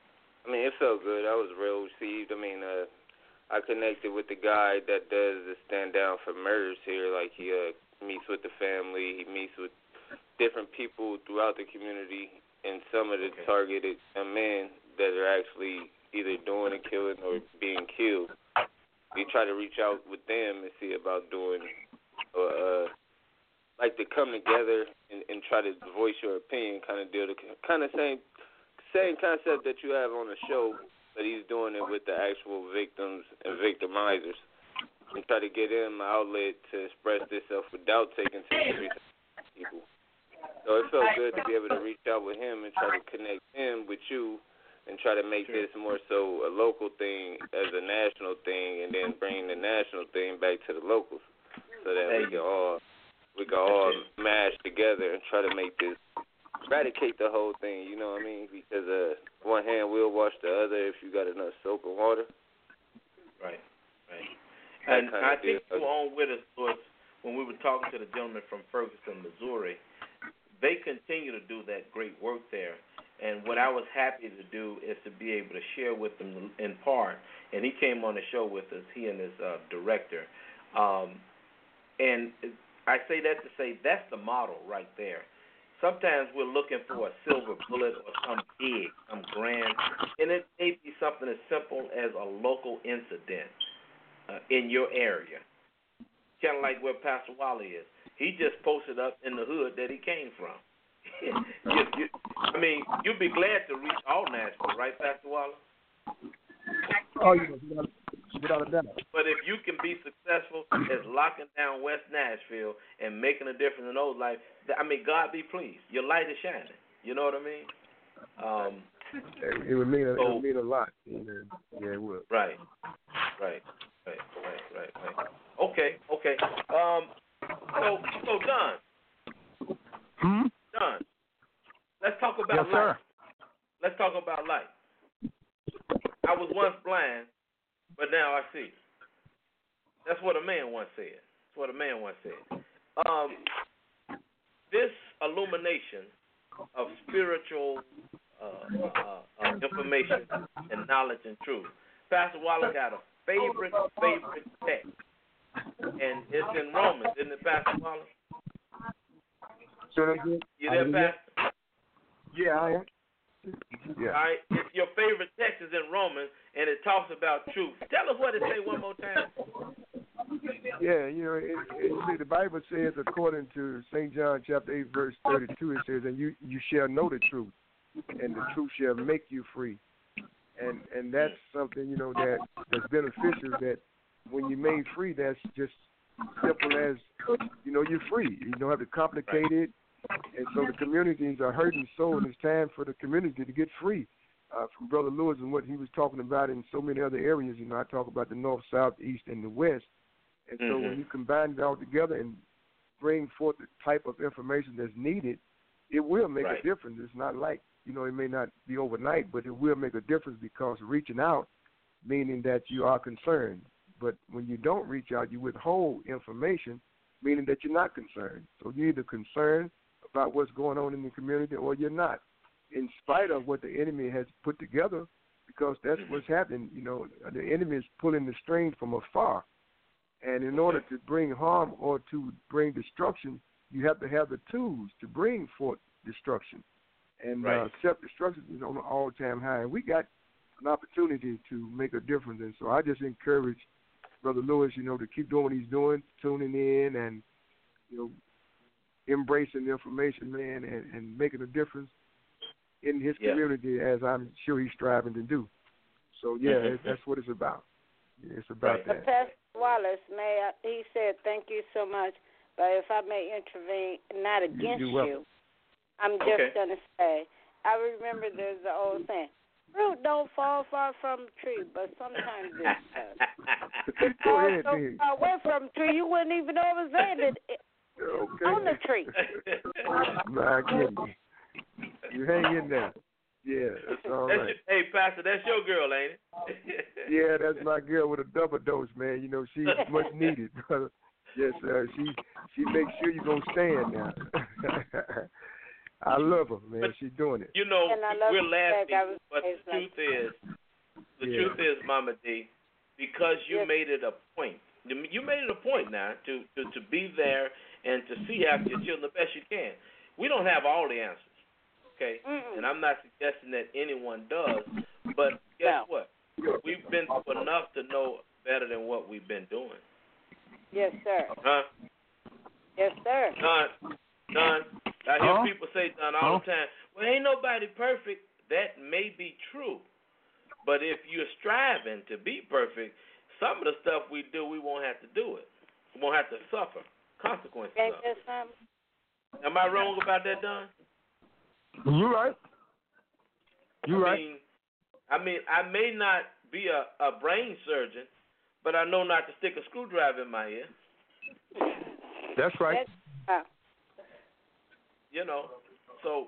I mean, it felt good. I was well received. I mean, uh, I connected with the guy that does the stand down for murders here. Like, he uh, meets with the family. He meets with different people throughout the community, and some of the okay. targeted men that are actually either doing a killing or being killed. We try to reach out with them and see about doing, uh, uh, like to come together and, and try to voice your opinion, kind of deal, the kind of same same concept that you have on the show, but he's doing it with the actual victims and victimizers, and try to get them an outlet to express themselves without taking to the streets of people. So it felt good to be able to reach out with him and try to connect him with you, and try to make this more so a local thing as a national thing, and then bring the national thing back to the locals, so that we can all we can all mash together and try to make this eradicate the whole thing. You know what I mean? Because uh, one hand will wash the other if you got enough soap and water. Right, right. And I think you were on with us, Louis, when we were talking to the gentleman from Ferguson, Missouri. They continue to do that great work there. And what I was happy to do is to be able to share with them in part. And he came on the show with us, he and his uh, director. Um, and I say that to say that's the model right there. Sometimes we're looking for a silver bullet or some big, some grand, and it may be something as simple as a local incident uh, in your area. Kind of like where Pastor Wally is. He just posted up in the hood that he came from. you, you, I mean, you'd be glad to reach all Nashville, right, Pastor Wally? Oh, yeah, without a doubt. But if you can be successful as locking down West Nashville and making a difference in those lives, I mean, God be pleased. Your light is shining. You know what I mean? Um, it would mean a, so, it would mean a lot. Yeah, it would. Right, right, right, right, right, right. Okay, okay. Um, so, so Don. Hmm. Don. Let's talk about yes, life. Sir. Let's talk about life. I was once blind, but now I see. That's what a man once said. That's what a man once said. Um, this illumination of spiritual uh, uh, uh, information and knowledge and truth. Pastor Wallace got a favorite, favorite text, and it's in Romans, isn't it, Pastor Wallace? You there, Pastor? Yeah, I am. Yeah. All right. It's your favorite text is in Romans, and it talks about truth. Tell us what it say one more time. Yeah, you know, it, it, see, the Bible says, according to Saint John chapter eight, verse thirty-two, it says, and you, you shall know the truth, and the truth shall make you free. And and that's something, you know, that that's beneficial, that when you're made free, that's just simple as, you know, you're free. You don't have to complicate it. And so the communities are hurting so, and it's time for the community to get free. Uh, from Brother Lewis and what he was talking about in so many other areas, you know, I talk about the north, south, east, and the west. And so mm-hmm. when you combine it all together and bring forth the type of information that's needed, it will make right. a difference. It's not like, you know, it may not be overnight, but it will make a difference because reaching out, meaning that you are concerned. But when you don't reach out, you withhold information, meaning that you're not concerned. So you're either concerned about what's going on in the community or you're not, in spite of what the enemy has put together, because that's what's happening. You know, the enemy is pulling the strings from afar. And in order to bring harm or to bring destruction, you have to have the tools to bring forth destruction. And right. uh, self-destruction is on an all-time high. And we got an opportunity to make a difference. And so I just encourage Brother Lewis, you know, to keep doing what he's doing, tuning in and, you know, embracing the information, man, and, and making a difference in his yeah. community, as I'm sure he's striving to do. So, yeah, mm-hmm. that's what it's about. It's about right. that. Pastor Wallace, may I, he said, thank you so much, but if I may intervene, not against You're you, welcome. I'm just okay. going to say, I remember there's the old saying, fruit don't fall far from the tree, but sometimes it does. It falls so far away from the tree, you wouldn't even know it was there. Okay. On the tree. My goodness. You hang in there. Yeah, that's all that's right. Your, hey, Pastor, that's your girl, ain't it? Yeah, that's my girl with a double dose, man. You know, she's much needed, brother. Yes, sir. She she makes sure you're going to stand now. I love her, man. But, she's doing it. You know, we're laughing, but the like truth is, the yeah. truth is, Mama D, because you yes. made it a point. You made it a point now to, to, to be there and to see after your children the best you can. We don't have all the answers, okay? Mm-mm. And I'm not suggesting that anyone does, but guess no. what? We've been through enough to know better than what we've been doing. Yes, sir. Huh? Yes, sir. Don, Don, I hear huh? people say, Don, all huh? the time, well, ain't nobody perfect. That may be true. But if you're striving to be perfect, some of the stuff we do, we won't have to do it. We won't have to suffer consequences Ain't of that it. something? Am I wrong about that, Don? You're right. You're I right. Mean, I mean, I may not be a, a brain surgeon, but I know not to stick a screwdriver in my ear. That's right. That's, uh, You know, so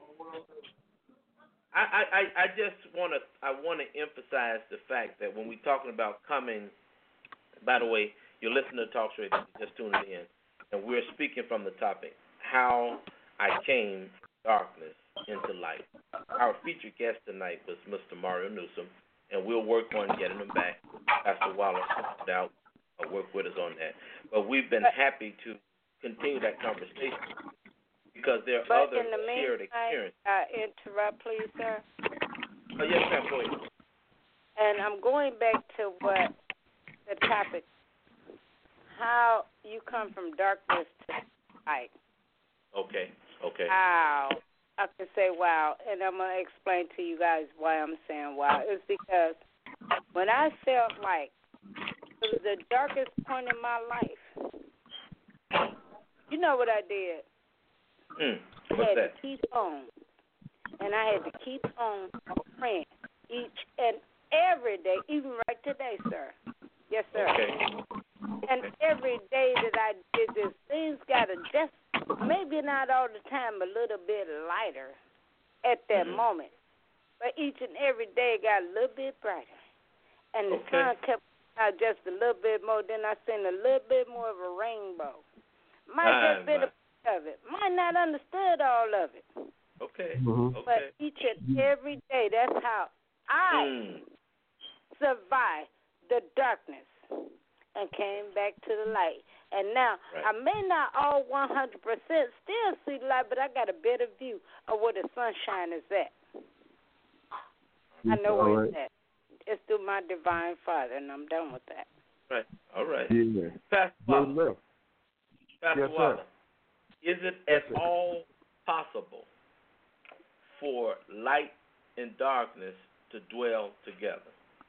I, I, I just want to I want to emphasize the fact that when we're talking about coming, by the way, you're listening to Talk Radio, just tuning in, and we're speaking from the topic, how I came from darkness into light. Our featured guest tonight was Mister Mario Newsom, and we'll work on getting him back. Pastor Wallace no doubt will work with us on that. But we've been happy to continue that conversation because there are but other in the shared meantime, experiences. uh, interrupt, please, sir. Oh, yes, ma'am, go ahead. And I'm going back to what the topic, how you come from darkness to light. Okay, okay. Wow. I can say wow, and I'm going to explain to you guys why I'm saying wow. It's because when I felt like it was the darkest point in my life, you know what I did? Mm, I what's had that? to keep on, and I had to keep on praying each and every day, even right today, sir. Yes, sir. Okay. And every day that I did this, things got to just, maybe not all the time, a little bit lighter at that mm-hmm. moment. But each and every day got a little bit brighter. And the okay. sun kept out just a little bit more. Then I seen a little bit more of a rainbow. Might ah, have been a part of it. Might not understood all of it. Okay. Mm-hmm. okay. But each and every day, that's how I mm. survived the darkness and came back to the light. And now, right. I may not all one hundred percent still see the light, but I got a better view of where the sunshine is at. I know where right. it's at. It's through my divine Father, and I'm done with that. Right. All right. Yeah. Pastor Wallace. Pastor yes, Wallace. Sir. Is it at all possible for light and darkness to dwell together?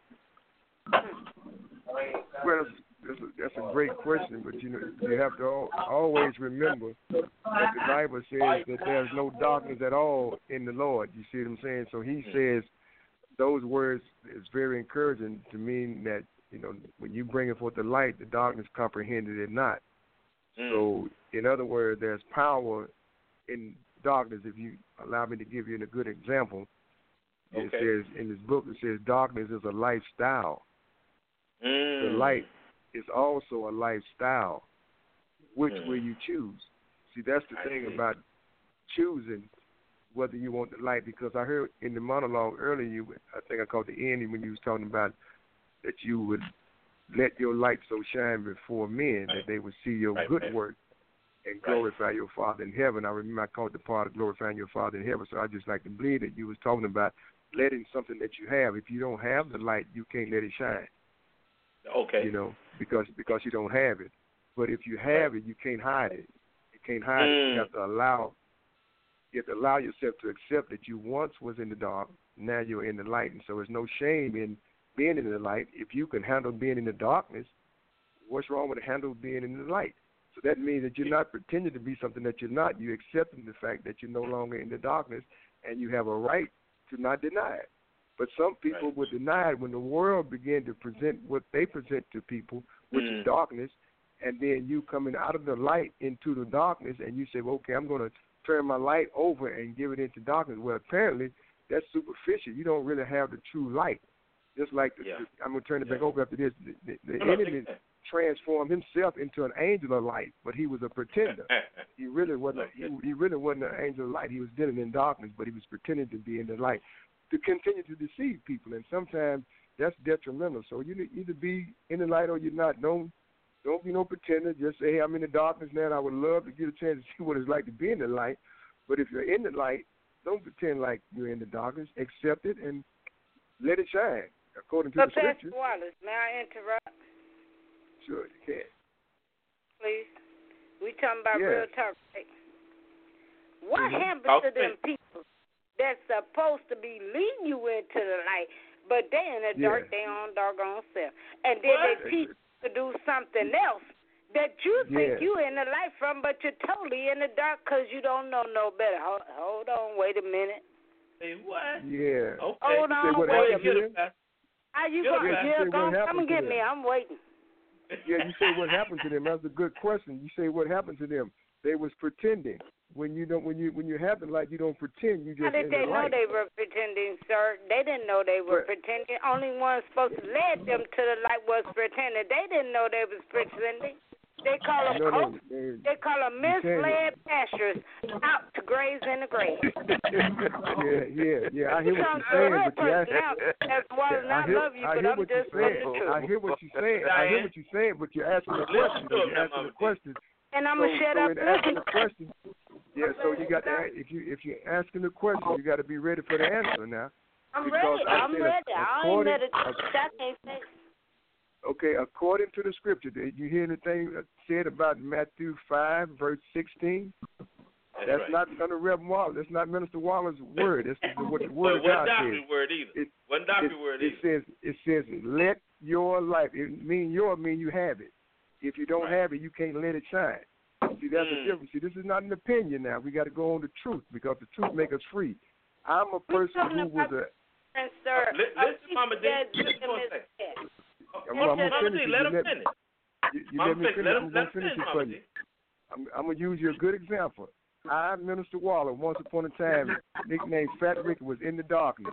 Well, that's a, that's a great question, but you know you have to al- always remember that the Bible says that there's no darkness at all in the Lord. You see what I'm saying? So He says those words is very encouraging to mean that you know when you bring forth the light, the darkness comprehended it not. Mm. So in other words, there's power in darkness. If you allow me to give you a good example, it okay. says in this book it says darkness is a lifestyle. Mm. The light is also a lifestyle. Which mm. will you choose? See, that's the I thing see. about choosing whether you want the light. Because I heard in the monologue earlier, you, I think I caught the end when you was talking about that you would let your light so shine before men right. that they would see your right, good right. work and right. glorify your Father in heaven. I remember I caught the part of glorifying your Father in heaven. So I just like to believe that you was talking about letting something that you have. If you don't have the light, you can't let it shine. Okay. You know, because because you don't have it. But if you have it, you can't hide it. You can't hide mm. it. You have to allow you have to allow yourself to accept that you once was in the dark, now you're in the light. And so there's no shame in being in the light. If you can handle being in the darkness, what's wrong with handle being in the light? So that means that you're not pretending to be something that you're not. You're accepting the fact that you're no longer in the darkness, and you have a right to not deny it. But some people right. would deny it when the world began to present what they present to people, which mm. is darkness, and then you coming out of the light into the darkness, and you say, well, okay, I'm going to turn my light over and give it into darkness. Well, apparently that's superficial. You don't really have the true light. Just like the, yeah. the, I'm going to turn it yeah. back over after this. The, the, the no, enemy no, transformed himself into an angel of light, but he was a pretender. He really wasn't. A, he, he really wasn't an angel of light. He was dealing in darkness, but he was pretending to be in the light to continue to deceive people. And sometimes that's detrimental. So you need either be in the light or you're not. Don't don't be no pretender. Just say, hey, I'm in the darkness now, and I would love to get a chance to see what it's like to be in the light. But if you're in the light, don't pretend like you're in the darkness. Accept it and let it shine according to but the scriptures. Pastor Wallace, may I interrupt? Sure, you can. Please. We talking about yes. real talk. What mm-hmm. happens to them people that's supposed to be leading you into the light, but they in the dark, yeah. they own doggone self. And then what? They teach you to do something else that you think yeah. you in the light from, but you're totally in the dark because you don't know no better. Hold, hold on, wait a minute. Say what? Yeah. Okay. Hold on, wait a minute. Are you going to yeah, come, come and get me? I'm waiting. Yeah, you say what happened to them. That's a good question. You say what happened to them. They was pretending. When you don't, when you when you have the light, you don't pretend. You just. How did in they the know light. they were pretending, sir? They didn't know they were but, pretending. Only one supposed to lead them to the light was pretending. They didn't know they was pretending. They call them no, coach. They, they call them misled pastors out to graze in the grave. yeah, yeah, yeah. I hear what you're saying, but you ask, now, that's why I, I hear, love you, I but hear I'm what just you're saying. I hear what you're saying. I hear what you're saying, but you're asking a question. You're asking a question. And I'm so, gonna shut so up. In asking the question, yeah. So you got to, if you if you're asking the question, you got to be ready for the answer now. I'm ready. I'm ready. I ain't ready to I can't say. Okay, according to the scripture, did you hear anything said about Matthew five, verse sixteen? That's, That's right. not Senator Reverend Wallace. That's not Minister Waller's word. That's what the word well, of God says. Word either. It, one doctor it, word it either. says it says let your life. It mean your mean you have it. If you don't right. have it, you can't let it shine. See, that's mm. the difference. See, this is not an opinion now. We got to go on the truth because the truth make us free. I'm a person who was a. And sir, uh, listen, Mama D. Listen for a second. I'm, I'm Mama finish D, let him let, finish. You, you Mama let me finish. Let him, I'm let going to finish finish, it for you. I'm, I'm going to use you a good example. I, Minister Waller, once upon a time, nicknamed Fat Rick, was in the darkness.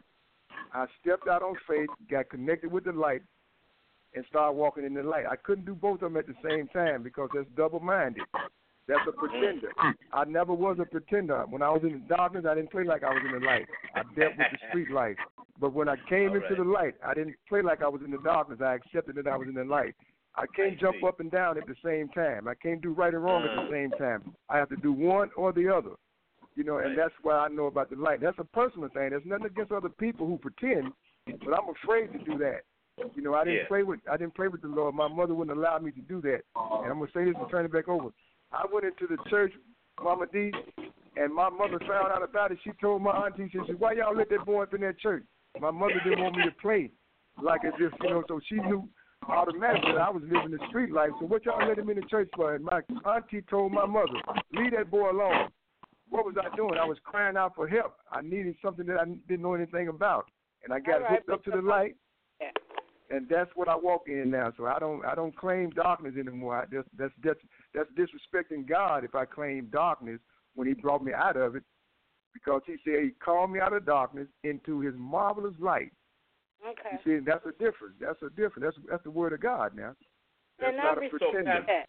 I stepped out on faith, got connected with the light, and started walking in the light. I couldn't do both of them at the same time because that's double-minded. That's a pretender. I never was a pretender. When I was in the darkness, I didn't play like I was in the light. I dealt with the street life. But when I came All into right. the light, I didn't play like I was in the darkness. I accepted that I was in the light. I can't I jump see. up and down at the same time. I can't do right and wrong at the same time. I have to do one or the other. You know, and Right. that's why I know about the light. That's a personal thing. There's nothing against other people who pretend, but I'm afraid to do that. You know, I didn't Yeah. play with I didn't play with the Lord. My mother wouldn't allow me to do that. And I'm gonna say this and turn it back over. I went into the church, Mama D, and my mother found out about it. She told my auntie, she said, "Why y'all let that boy up in that church?" My mother didn't want me to play, like as if, you know, so she knew automatically that I was living the street life. So what y'all let him in the church for? And my auntie told my mother, "Leave that boy alone." What was I doing? I was crying out for help. I needed something that I didn't know anything about, and I got All right, hooked up to the light. Yeah. And that's what I walk in now. So I don't I don't claim darkness anymore. I just, that's that's that's disrespecting God if I claim darkness when He brought me out of it, because He said He called me out of darkness into His marvelous light. Okay. You see, that's a difference. That's a difference. That's that's the word of God now. That's and not I a respect pretender. that.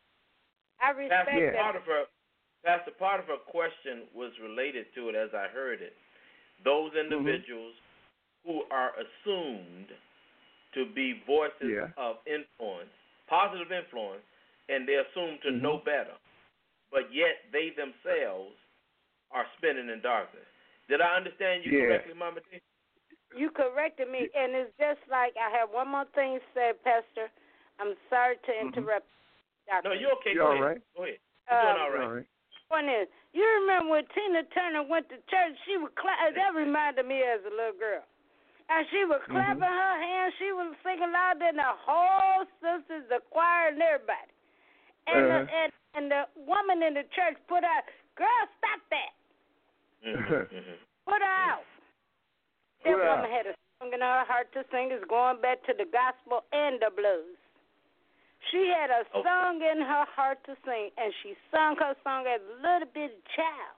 I respect Pastor, that. part of her, Pastor, part of her question was related to it as I heard it. Those individuals mm-hmm. who are assumed to be voices yeah. of influence, positive influence, and they're assumed to mm-hmm. know better, but yet they themselves are spinning in darkness. Did I understand you yeah. correctly, Mama D? You corrected me, and it's just like I have one more thing to say, Pastor. I'm sorry to interrupt. Mm-hmm. No, you're okay. You're Go, all ahead. right. Go ahead. You're um, doing all right. All right. One is, you remember when Tina Turner went to church? She would clap. That reminded me as a little girl. And she was clapping mm-hmm. her hands. She was singing louder than the whole sisters, the choir, and everybody. And, uh-huh. the, and and the woman in the church put out, "Girl, stop that! Mm-hmm. Put her out." That Put woman out. had a song in her heart to sing. Is going back to the gospel and the blues. She had a okay. song in her heart to sing, and she sung her song as a little bitty child.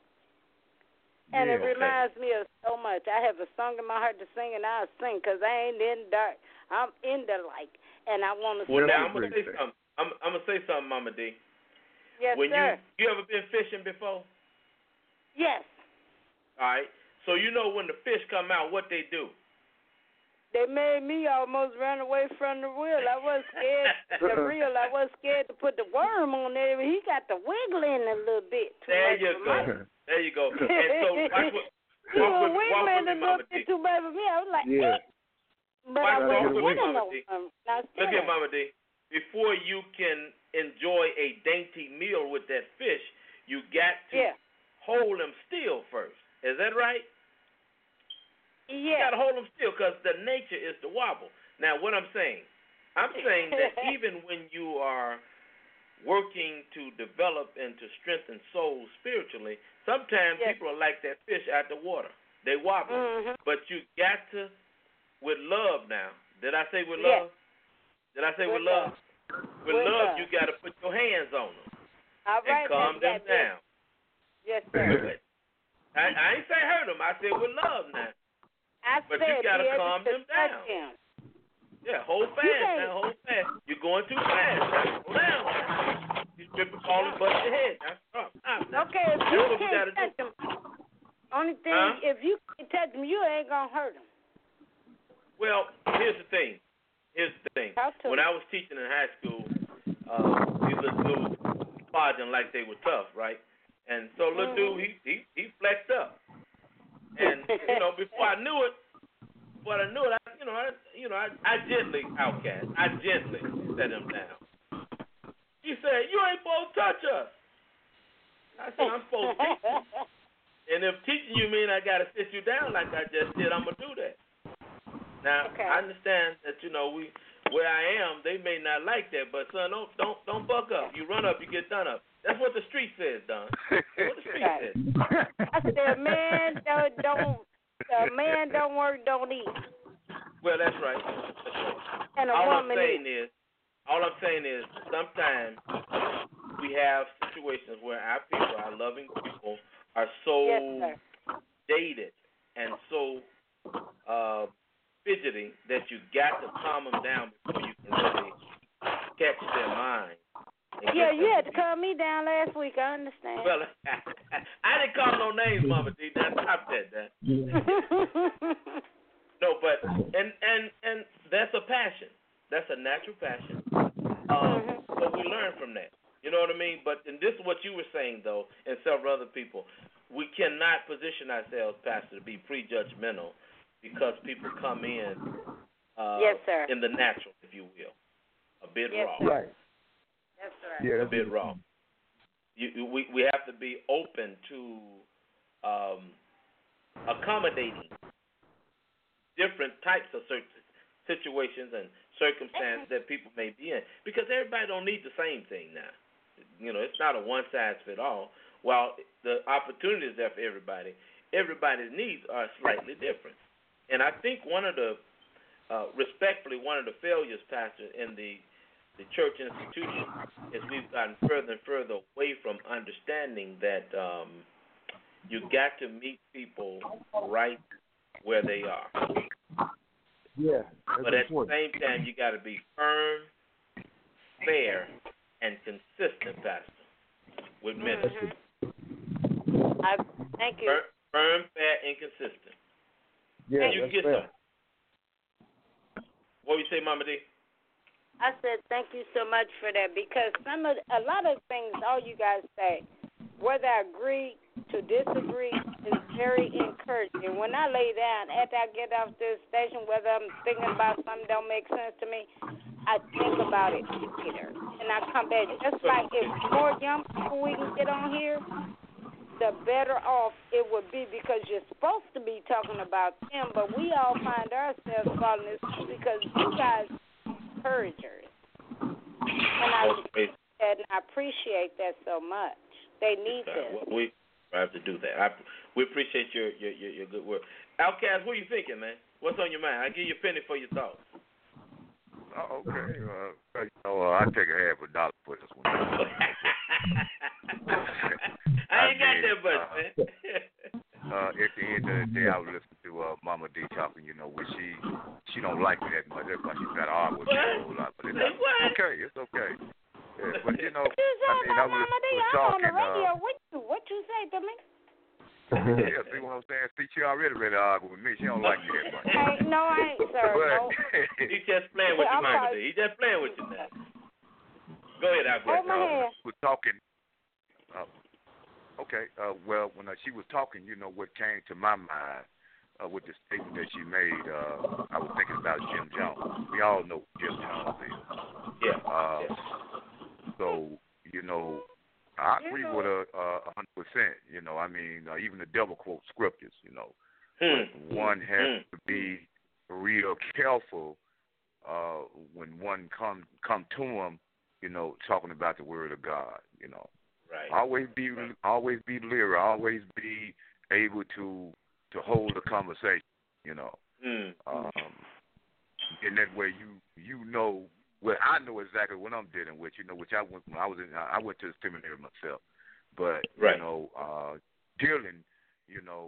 And yeah, it reminds okay. me of so much. I have a song in my heart to sing, and I'll sing because I ain't in dark. I'm in the light. and I want to. Well, now I'm gonna say something. I'm, I'm gonna say something, Mama D. Yes, when sir. you you ever been fishing before? Yes. All right. So you know when the fish come out, what they do? They made me almost run away from the reel. I was scared. the reel. I was scared to put the worm on there. He got the wiggling a little bit. Too there much you for go. me. There you go. And so watch what. He walk was with, walk wiggling with me, a little Mama bit D. too much for me. I was like, yeah. eh. But Watch I walk wasn't with me, getting Mama no D. worm. Not Look still. at Mama D. Before you can enjoy a dainty meal with that fish, you got to Yeah. hold him still first. Is that right? Yeah. You got to hold them still because the nature is to wobble. Now, what I'm saying, I'm saying that even when you are working to develop and to strengthen souls spiritually, sometimes yes. people are like that fish out the water. They wobble. Mm-hmm. But you got to, with love now. Did I say with yes. love? Did I say with, with love? love? With, with love, love, you got to put your hands on them All and right, calm them yes. down. Yes, sir. I, I ain't say hurt them. I said with love now. I but said you got to be calm able to them down. Him. Yeah, hold fast now, hold fast. You're going too fast. Now, slow down. You trip and fall and bust your head. Now, stop. Stop now. Okay, if That's you what we can't gotta touch do. him, only thing, Huh? if you can't touch him, you ain't going to hurt him. Well, here's the thing. Here's the thing. When I was teaching in high school, uh, these little dudes lodging like they were tough, right? And so little mm-hmm. dude, he, he he flexed up. And, you know, before I knew it, before I knew it, I, you know, I, you know, I, I gently, outcast, I gently set him down. He said, you ain't supposed to touch us. I said, I'm supposed to teach you. And if teaching you mean I got to sit you down like I just did, I'm going to do that. Now, okay. I understand that, you know, we where I am, they may not like that, but, son, don't don't don't buck up. You run up, you get done up. That's what the street says, Don. That's what the street says. I said, man, don't, don't a man don't work, don't eat. Well, that's right. That's right. And a all woman I'm saying eat. is, all I'm saying is, sometimes we have situations where our people, our loving people, are so yes, dated and so uh, fidgety that you got to calm them down before you can really catch their mind. Yeah, you had to calm me down last week. I understand. Well, I didn't call no names, Mama D. Now stop that, that. No, but and and and that's a passion. That's a natural passion. Um, mm-hmm. So we learn from that. You know what I mean? But and this is what you were saying though, and several other people. We cannot position ourselves, Pastor, to be prejudgmental because people come in uh, yes, sir. in the natural, if you will, a bit yes, raw. Sir. Right. That's right. Yeah, that's a bit raw. You, we we have to be open to um, accommodating different types of situations and circumstances that people may be in, because everybody don't need the same thing now. You know, it's not a one size fit all. While the opportunities there for everybody, everybody's needs are slightly different. And I think one of the, uh, respectfully, one of the failures, Pastor, in the the church institution is we've gotten further and further away from understanding that um, you got to meet people right where they are. Yeah. But at the same time, you got to be firm, fair, and consistent, Pastor, with ministry. Mm-hmm. I, thank you. Firm, firm, fair, and consistent. Yeah, and you that's get fair. some. What do you say, Mama D? I said thank you so much for that, because some of a lot of things all you guys say, whether I agree to disagree, is very encouraging. When I lay down after I get off this station, whether I'm thinking about something that don't make sense to me, I think about it later, and I come back. Just like if more young people we can get on here, the better off it would be, because you're supposed to be talking about them, but we all find ourselves falling asleep because you guys encouragers. And I, and I appreciate that so much. They need this. Well, we have to do that. I, we appreciate your, your, your, your good work. Outcast, what are you thinking, man? What's on your mind? I'll give you a penny for your thoughts. Oh, okay. Uh, you know, uh, I take a half a dollar for this one. I ain't I got mean, that much, uh, man. uh, at the end of the day, I was listening to uh, Mama D talking. You know, when she she don't like me that much. That's why she's got to argue with me a whole lot. talking. on the radio uh, with you. What you say to me? Yeah, see what I'm saying? See, she already ready to argue with me. She don't like me that much. Hey, no, I ain't, sir. But, No. He's just playing with you, I'm Mama sorry. D. He's just playing with you now. Go ahead, Alcatraz. Hold my hand. She was talking. Uh, okay, uh, well, when uh, she was talking, you know, what came to my mind uh, with the statement that she made, uh, I was thinking about Jim Jones. We all know who Jim Jones is. Yeah. Uh, yeah. So, you know, I agree with her uh, one hundred percent. You know, I mean, uh, even the devil quotes scriptures, you know. Hmm. But one has Hmm. to be real careful uh, when one come come to him, you know, talking about the word of God, you know. Right. Always be always be leery, always be able to to hold a conversation, you know. Hmm. Um, in that way, you you know. Well, I know exactly what I'm dealing with, you know, which I went when I was in, I went to the seminary myself. But, right. you know, uh, dealing, you know,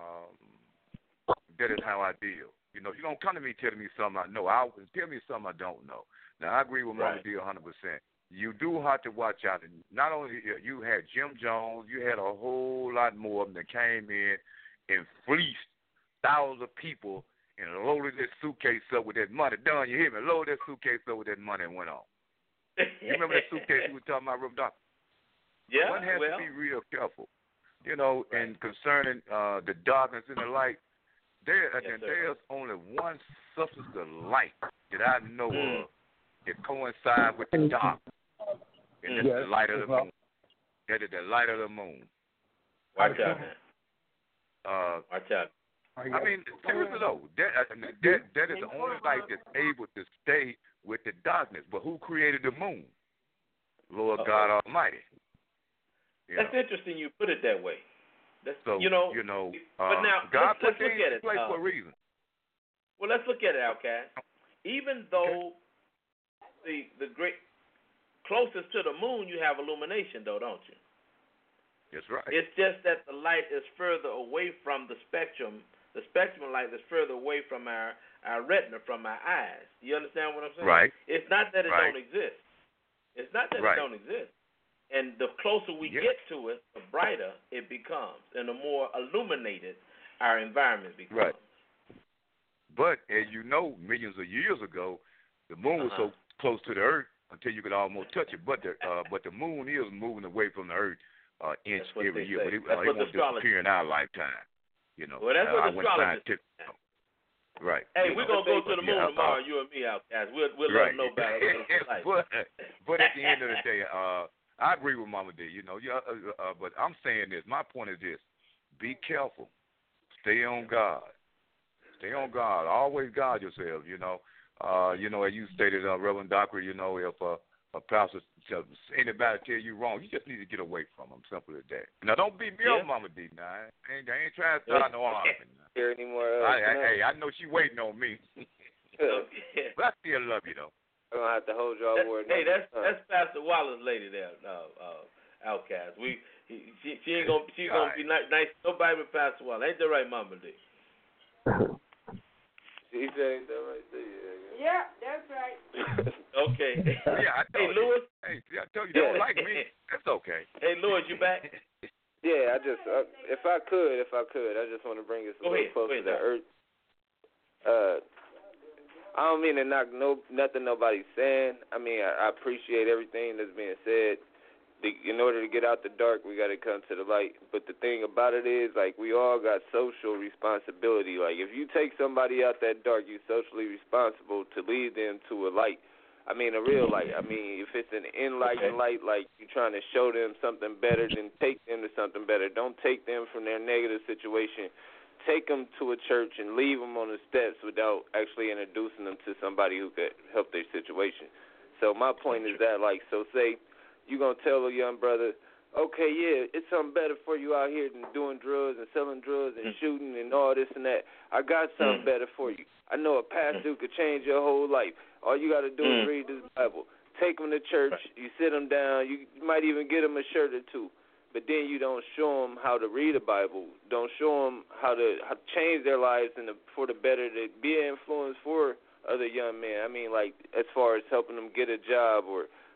um, that is how I deal. You know, you don't come to me telling me something I know. I tell me something I don't know. Now, I agree with Mama Right. D one hundred percent. You do have to watch out. And not only you had Jim Jones, you had a whole lot more of them that came in and fleeced thousands of people and loaded that suitcase up with that money. Don, you hear me? Loaded that suitcase up with that money and went on. You remember that suitcase we were talking about, Reverend Doctor? Yeah, One has well. to be real careful. You know, Right. and concerning uh, the darkness and the light, there Yes, there's only one substance of light that I know Mm. of that coincides with the dark, and that's Yes. the light of the moon. That is the light of the moon. Watch out, man. Uh, Watch out. I mean, seriously though, that, uh, that that is the only light that's able to stay with the darkness. But who created the moon? Lord Uh-oh. God Almighty. You That's know. interesting. You put it that way. That's So you know. you know, but uh, now God let's, let's put look things at in it. place Uh, for a reason. well, let's look at it, Outcast. Even though the the great closest to the moon, you have illumination, though, don't you? That's right. It's just that the light is further away from the spectrum. The spectrum of light is further away from our, our retina, from our eyes. You understand what I'm saying? Right. It's not that it Right. don't exist. It's not that Right. it don't exist. And the closer we Yeah. get to it, the brighter it becomes, and the more illuminated our environment becomes. Right. But as you know, millions of years ago, the moon was Uh-huh. so close to the Earth until you could almost touch it. But the uh, but the moon is moving away from the Earth uh, inch That's what every they year. say. But it, That's uh, it what won't astrology- disappear in our lifetime. You know. Well, that's uh, what I went astrologists scientific. Right. Hey, You we're know. going to go to the moon Yeah, uh, tomorrow, you and me, Outcast. We'll, we'll let right. them know about it. but but at the end of the day, uh, I agree with Mama D. You know, yeah. Uh, uh, but I'm saying this. My point is this: be careful. Stay on God. Stay on God. Always guard yourself. You know. Uh, you know, as you stated, uh, Reverend Doctor. You know, if uh, a pastor, anybody tell you wrong, you just need to get away from them. Simple as that. Now, don't beat me Yeah. up, Mama D. Now, I ain't, I ain't trying to start no argument. Here anymore? Uh, I, I, hey, I know she waiting on me, but I still love you though. I'm gonna have to hold y'all That, word. hey, that's time. that's Pastor Wallace lady there, uh, uh, Outcast. We he, she, she ain't gonna she's gonna be nice, nice to nobody but Pastor Wallace. Ain't that right, Mama D? She said that right there. Yeah, Yeah, that's right. Okay. Yeah, I Hey, told Louis. you. Hey, see, I told you, they don't like me. That's okay. Hey, Louis, you back? yeah. I just, uh, if I could, if I could, I just want to bring us a Go little ahead, closer go ahead, to Doc. earth. Uh, I don't mean to knock no nothing nobody's saying. I mean, I, I appreciate everything that's being said. The, in order to get out the dark, we got to come to the light. But the thing about it is, like, we all got social responsibility. Like, if you take somebody out that dark, you're socially responsible to lead them to a light. I mean, a real light. I mean, if it's an enlightened light, like you're trying to show them something better, then take them to something better. Don't take them from their negative situation. Take them to a church and leave them on the steps without actually introducing them to somebody who could help their situation. So my point is that, like, so say you're going to tell a young brother, okay, yeah, it's something better for you out here than doing drugs and selling drugs and shooting and all this and that. I got something better for you. I know a pastor who could change your whole life. All you got to do is read this Bible. Take them to church. You sit them down. You might even get them a shirt or two. But then you don't show them how to read the Bible. Don't show them how to, how to change their lives and the, for the better, to be an influence for other young men. I mean, like, as far as helping them get a job or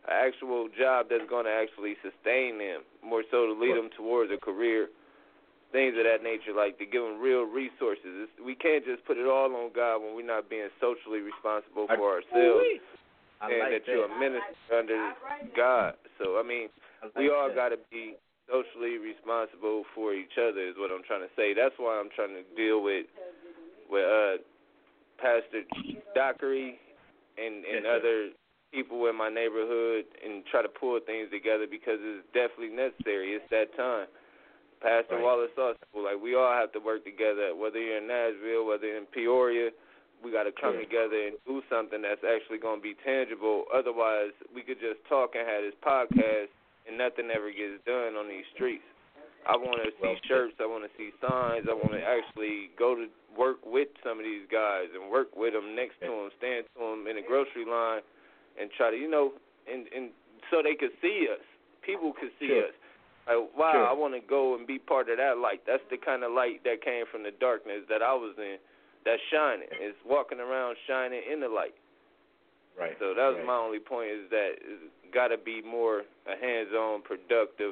an actual job that's going to actually sustain them, more so to lead them towards a career, things of that nature, like to give them real resources. It's, we can't just put it all on God when we're not being socially responsible for ourselves, I and like that, that you're a minister under God. So, I mean, I like we all got to be socially responsible for each other is what I'm trying to say. That's why I'm trying to deal with with uh, Pastor Dockery and, and yes, other people in my neighborhood and try to pull things together because it's definitely necessary. It's that time. Pastor right. Wallace Austin, like we all have to work together, whether you're in Nashville, whether in Peoria, we got to come sure. together and do something that's actually going to be tangible. Otherwise, we could just talk and have this podcast and nothing ever gets done on these streets. I want to see shirts. I want to see signs. I want to actually go to work with some of these guys and work with them, next to them, stand to them in the grocery line and try to, you know, and, and so they could see us. People could see sure. us. Like, wow, sure. I want to go and be part of that light. That's the kind of light that came from the darkness that I was in, that's shining. It's walking around shining in the light. Right. So that was right. my only point, is that it's got to be more a hands-on, productive,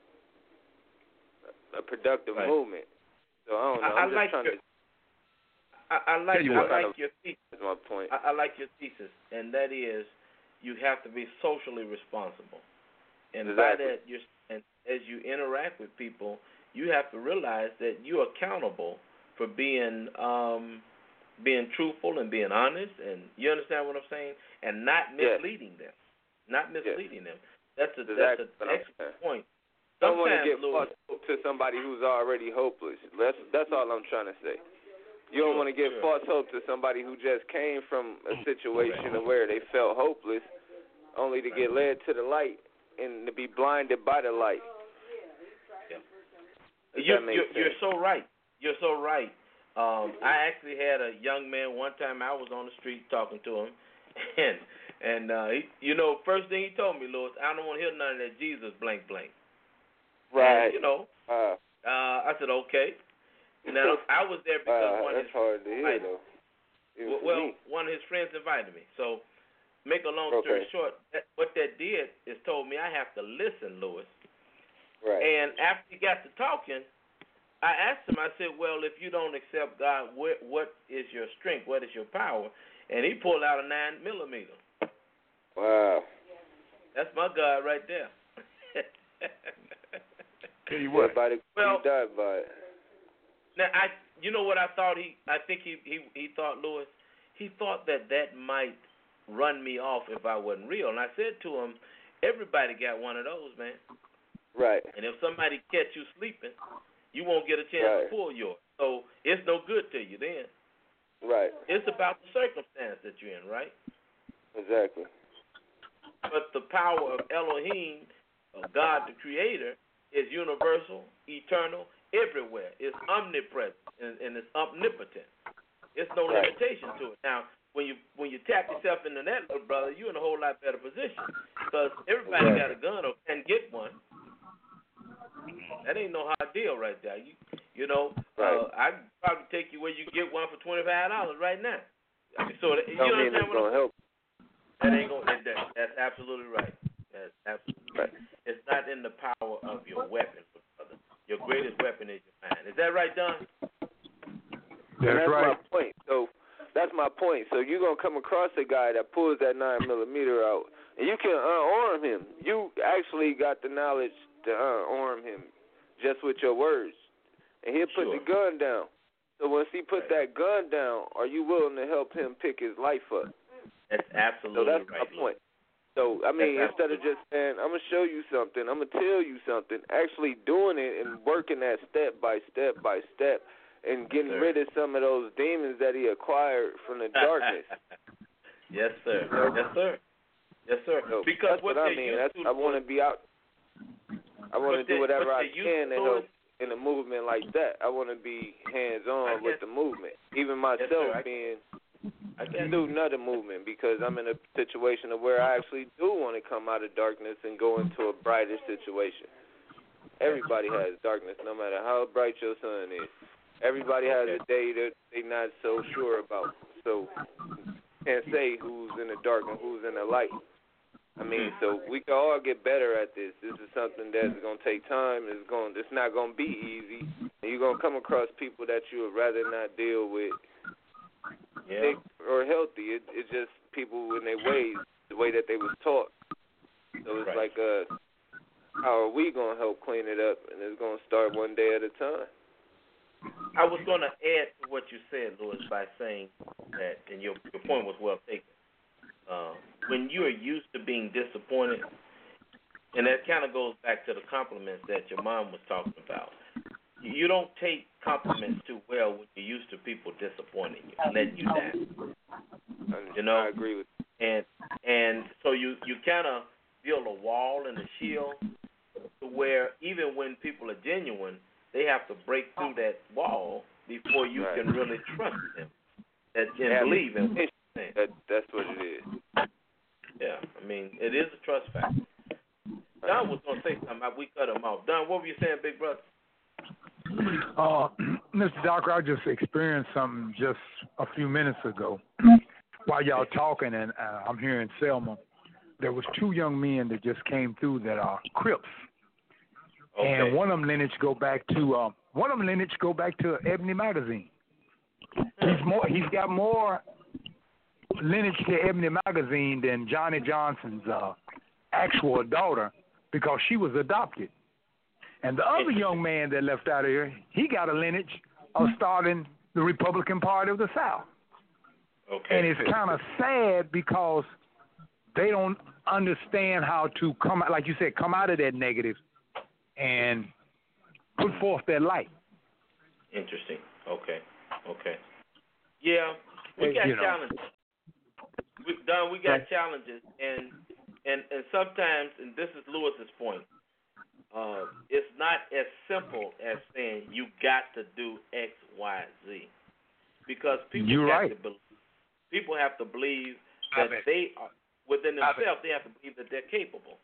a productive right. movement. So I don't know. I, I'm I like just trying your, to. I, I like. You I like your thesis. That's my point. I, I like your thesis, and that is, you have to be socially responsible, and exactly. by that, you're, and as you interact with people, you have to realize that you're accountable for being. Um, being truthful and being honest, and you understand what I'm saying, and not misleading yes. them, not misleading yes. them. That's a exactly. that's an excellent point. I don't want to get Louis, false to somebody who's already hopeless. That's that's all I'm trying to say. You don't sure, want to give sure. false hope to somebody who just came from a situation right. where they felt hopeless, only to get led to the light and to be blinded by the light. Yeah. You, you're, you're so right. You're so right. Um, I actually had a young man one time. I was on the street talking to him, and and uh, he, you know, first thing he told me, Louis, I don't want to hear none of that Jesus blank blank. Right. And, you know, uh, uh, I said okay. Now I was there because uh, one that's of his hard to hear, though. Well, well one of his friends invited me. So, make a long story okay. short, that, what that did is told me I have to listen, Louis. Right. And after he got to talking, I asked him, I said, well, if you don't accept God, what, what is your strength? What is your power? And he pulled out a nine millimeter. Wow. That's my God right there. Tell you what. By the, well, he died by it. Now, I, you know what I thought he, I think he, he, he thought, Louis, he thought that that might run me off if I wasn't real. And I said to him, everybody got one of those, man. Right. And if somebody catch you sleeping, you won't get a chance right. to pull yours. So it's no good to you then. Right. It's about the circumstance that you're in, right? Exactly. But the power of Elohim, of God the Creator, is universal, eternal, everywhere. It's omnipresent and, and it's omnipotent. There's no right. limitation to it. Now, when you when you tap yourself into that, little brother, you're in a whole lot better position because everybody exactly. got a gun or can get one. That ain't no hard deal right there. You you know, right. uh, I can probably take you where you get one for twenty-five dollars right now. So that, you don't mean understand it's what gonna help. That ain't gonna. That, that's absolutely right. That's absolutely right. It's not in the power of your weapon, brother. Your greatest weapon is your mind. Is that right, Don? That's, that's right. my point. So that's my point. So you're gonna come across a guy that pulls that nine millimeter out, and you can unarm him. You actually got the knowledge to unarm him just with your words, and he'll put sure. the gun down. So once he put right. that gun down, are you willing to help him pick his life up? That's absolutely so that's right. my point. So I mean, that's instead of just saying, "I'm gonna show you something," I'm gonna tell you something. Actually doing it and working that step by step by step, and getting yes, rid of some of those demons that he acquired from the darkness. yes, sir. Yes, sir. Yes, sir. So because that's what, what I mean. That's, I want to be out. I want to do whatever I can to help in a movement like that. I want to be hands-on with the movement. Even myself yes, I, being I a student of the movement, because I'm in a situation of where I actually do want to come out of darkness and go into a brighter situation. Everybody has darkness, no matter how bright your sun is. Everybody has a day that they're not so sure about. So can't say who's in the dark and who's in the light. I mean, so we can all get better at this. This is something that's going to take time. It's going. It's not going to be easy. And you're going to come across people that you would rather not deal with, yeah. sick or healthy. It, it's just people in their ways, the way that they was taught. So it's right. like, uh, how are we going to help clean it up? And it's going to start one day at a time. I was going to add to what you said, Louis, by saying that, and your, your point was well taken. Uh, when you are used to being disappointed, and that kind of goes back to the compliments that your mom was talking about. You don't take compliments too well when you're used to people disappointing you, letting you down. You know, I agree with you. And and so you you kind of build a wall and a shield to where even when people are genuine, they have to break through that wall before you right. can really trust them and, and yeah, believe in them. That, that's what it is. Yeah, I mean, it is a trust factor. Don was going to say something. We cut him off. Don, what were you saying, big brother? Uh, Mister Doctor, I just experienced something just a few minutes ago. While y'all talking, and uh, I'm here in Selma, there was two young men that just came through that are Crips. Okay. And one of them lineage go back to uh, one of them lineage go back to Ebony Magazine. He's more. He's got more lineage to Ebony Magazine than Johnny Johnson's uh, actual daughter, because she was adopted. And the other young man that left out of here, he got a lineage of starting the Republican Party of the South. Okay. And it's kind of sad because they don't understand how to come, like you said, come out of that negative and put forth their light. Interesting. Okay. Okay. Yeah, we Hey, got you know. challenges. We, Don, we got challenges, and and and sometimes, and this is Lewis's point, uh, it's not as simple as saying you got to do X, Y, Z, because people You're have right. to believe. People have to believe that they are within themselves. They have to believe that they're capable.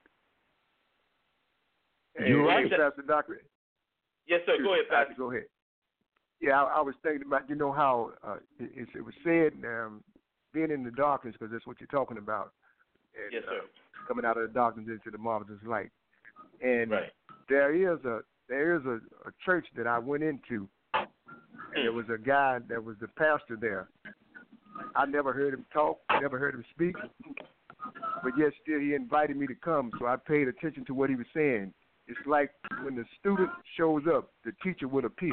You're right, Pastor Doctor. Yes, sir. Go ahead, Pastor. Go ahead. Yeah, I, I was thinking about, you know, how uh, it, it was said, um, being in the darkness, because that's what you're talking about. And, Yes, sir. Uh, coming out of the darkness into the marvelous light. And right. there is a there is a, a church that I went into, and there was a guy that was the pastor there. I never heard him talk, never heard him speak, but yet still he invited me to come, so I paid attention to what he was saying. It's like when the student shows up, the teacher would appear.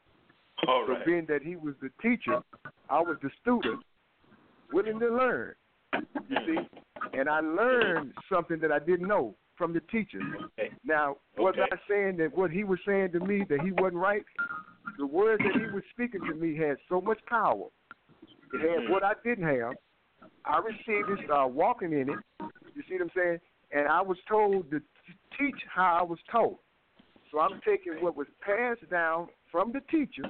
All so right. being that he was the teacher, I was the student, willing to learn, you see, and I learned something that I didn't know from the teacher. Okay. Now, was Okay. I saying that what he was saying to me that he wasn't right? The words that he was speaking to me had so much power. It had what I didn't have. I received it, started walking in it. You see what I'm saying? And I was told to teach how I was taught. So I'm taking what was passed down from the teacher,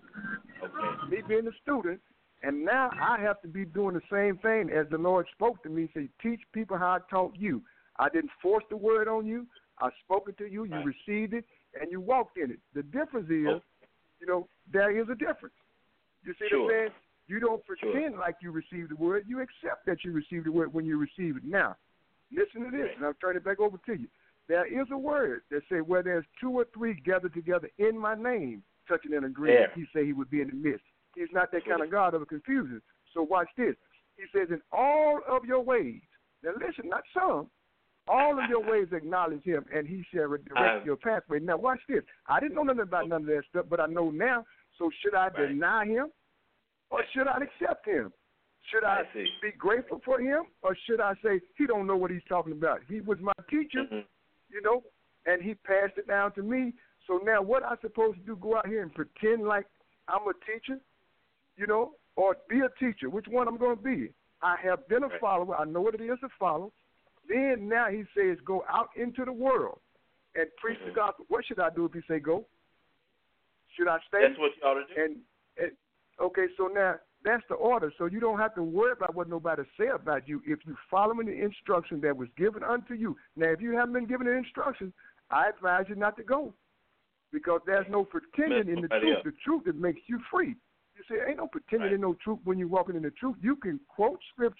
Okay. me being a student, and now I have to be doing the same thing as the Lord spoke to me. Say, teach people how I taught you. I didn't force the word on you. I spoke it to you. You Right. received it, and you walked in it. The difference is, Oh. you know, there is a difference. You see Sure. what I'm saying? You don't pretend Sure. like you received the word. You accept that you received the word when you receive it. Now, listen to this, Right. and I'll turn it back over to you. There is a word that says, where there's two or three gathered together in my name, touching and agreeing, Yeah. he say he would be in the midst. He's not that kind of God of a confusion. So watch this. He says, in all of your ways, now listen, not some, all of your ways acknowledge him, and he shall direct Uh, your pathway. Now watch this. I didn't know nothing about none of that stuff, but I know now. So should I Right. deny him, or should I accept him? Should I, I see. be grateful for him, or should I say he don't know what he's talking about? He was my teacher, Mhm. you know, and he passed it down to me. So now what I supposed to do, go out here and pretend like I'm a teacher, you know, or be a teacher? Which one I'm going to be? I have been a Right. follower. I know what it is to follow. Then now he says go out into the world and preach Mhm. the gospel. What should I do if he say go? Should I stay? That's what you ought to do. And, and okay, so now that's the order. So you don't have to worry about what nobody say about you if you following the instruction that was given unto you. Now, if you haven't been given the instruction, I advise you not to go, because there's no pretending in the Nobody truth. else. The truth that makes you free. You see, ain't no pretending Right. in no truth when you're walking in the truth. You can quote scriptures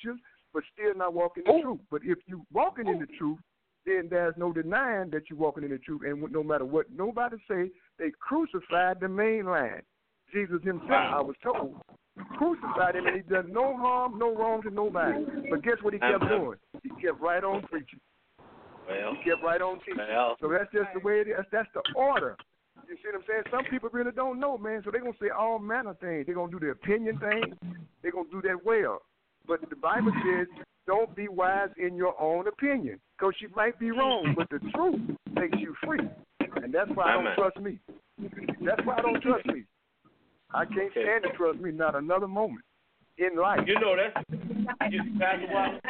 but still not walking in the truth. But if you walking in the truth, then there's no denying that you're walking in the truth. And no matter what nobody say, they crucified the main line. Jesus himself, I was told, crucified him, and he done no harm, no wrong to nobody. But guess what he kept doing? He kept right on preaching. Well, he kept right on teaching. Well, so that's just the way it is. That's the order. You see what I'm saying? Some people really don't know, man. So they're going to say all manner of things. They're going to do the opinion thing. They're going to do that well. But the Bible says, don't be wise in your own opinion, because you might be wrong, but the truth makes you free. And that's why I don't trust me. That's why I don't trust me. I can't okay. stand to trust me not another moment in life. You know, that's, you, Pastor Wallace,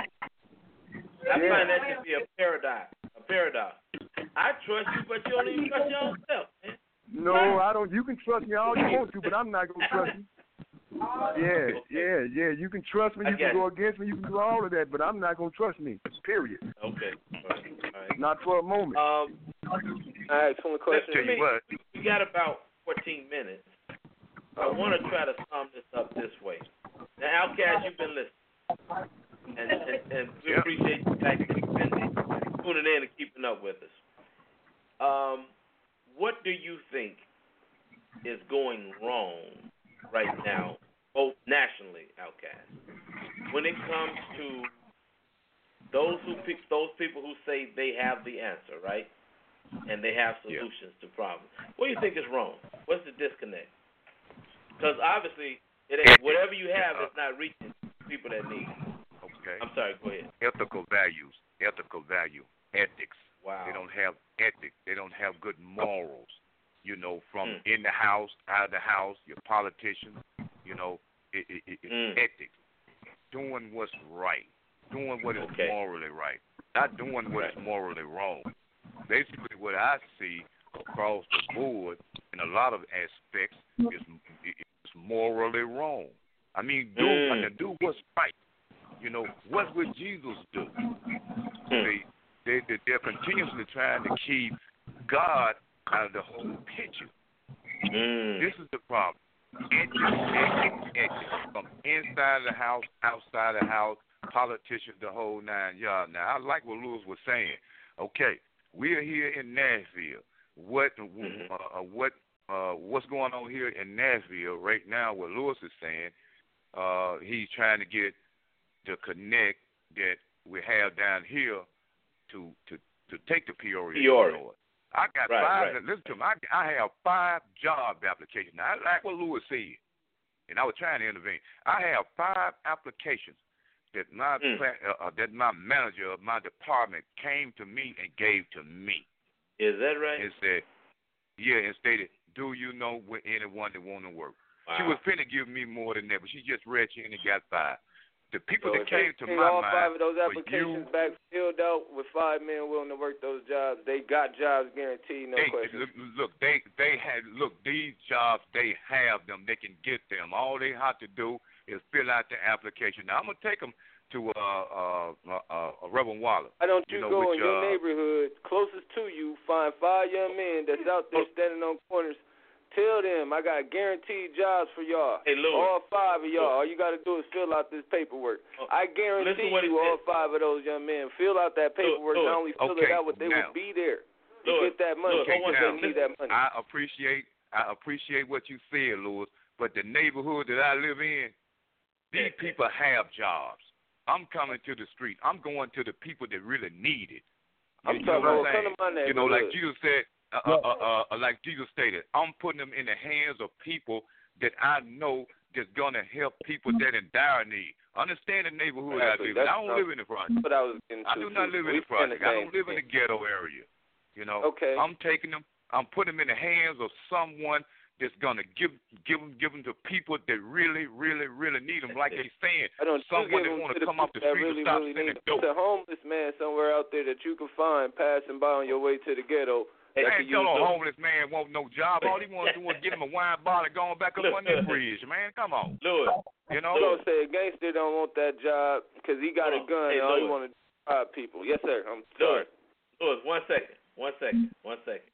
I yeah. find that to be a paradox. A paradox. I trust you, but you don't even trust yourself, man. No, I don't. You can trust me all you want to, but I'm not going to trust you. Yeah, yeah, yeah. You can trust me. You can go against me. You can do all of that, but I'm not going to trust me, period. Okay. All right. All right. Not for a moment. Um, all right, so the question. Tell you what. We got about fourteen minutes. I want to try to sum this up this way. Now, Outcast, you've been listening, and, and, and we yep. appreciate you guys tuning in and keeping up with us. Um, what do you think is going wrong right now, both nationally, Outcast, when it comes to those who pick, those people who say they have the answer, right, and they have solutions yeah. to problems? What do you think is wrong? What's the disconnect? Because obviously, it ain't, whatever you have is not reaching people that need it. Okay. I'm sorry. Go ahead. Ethical values, ethical value, ethics. Wow. They don't have ethics. They don't have good morals. You know, from mm. in the house, out of the house, your politicians. You know, it, it, it, it's mm. ethics. Doing what's right. Doing what is okay. morally right. Not doing what right. is morally wrong. Basically, what I see across the board in a lot of aspects is it's morally wrong. I mean, do mm. I mean, do what's right. You know, what would Jesus do? Mm. They, they, they, they're continuously trying to keep God out of the whole picture. Mm. This is the problem. Ethics, ethics, ethics. From inside of the house, outside of the house, politicians, the whole nine yards. Now, I like what Lewis was saying. Okay, we are here in Nashville. What mm-hmm. uh, what uh, what's going on here in Nashville right now? What Lewis is saying, uh, he's trying to get the connect that we have down here to to, to take the Peoria. Peoria. I got right, five. Right. Listen to me. I, I have five job applications. Now, I like what Lewis said, and I was trying to intervene. I have five applications that my mm. uh, that my manager of my department came to me and gave to me. Is that right? And said, yeah, and stated, do you know anyone that want to work? Wow. She was finna give me more than that, but she just read you and got five. The people so that came to my all mind, five of those applications you, back filled out with five men willing to work those jobs. They got jobs guaranteed, no they, question. Look, look, they they had look these jobs. They have them. They can get them. All they have to do is fill out the application. Now I'm gonna take them to uh uh uh, uh Reverend Waller. Why don't you, you know, go which, in your uh, neighborhood closest to you, find five young men that's out there standing on corners. Tell them I got guaranteed jobs for y'all. Hey, Louis. All five of y'all. All you got to do is fill out this paperwork. Oh, I guarantee you all said. five of those young men fill out that paperwork. Louis, Not only fill okay, it out, but they now, will be there to Louis, get that money. Okay, once now, they need that money. I appreciate I appreciate what you said, Louis, but the neighborhood that I live in, these people have jobs. I'm coming to the street. I'm going to the people that really need it. You, I'm you talking know about come to my neighborhood. You know, like Jesus said, uh, uh, uh, uh, like Jesus stated, I'm putting them in the hands of people that I know that's going to help people that in dire need. Understand the neighborhood I live in. I don't live in the project. But I was getting I do not live in the project. I don't live in the ghetto area. You know, okay. I'm taking them. I'm putting them in the hands of someone that's gonna give give them give them to people that really, really, really need them. Like they saying, I don't someone that want to come off the street really, and stop really spending dope. It's a homeless man somewhere out there that you can find passing by on your way to the ghetto. Hey, I ain't tell no homeless man want no job. All he want to do is get him a wine bottle going back up on that bridge, man. Come on. Louis. You know? You don't say a gangster don't want that job because he got a gun hey, and all Louis. he want to rob people. Yes, sir. I'm sorry. Louis, one second. One second. One second.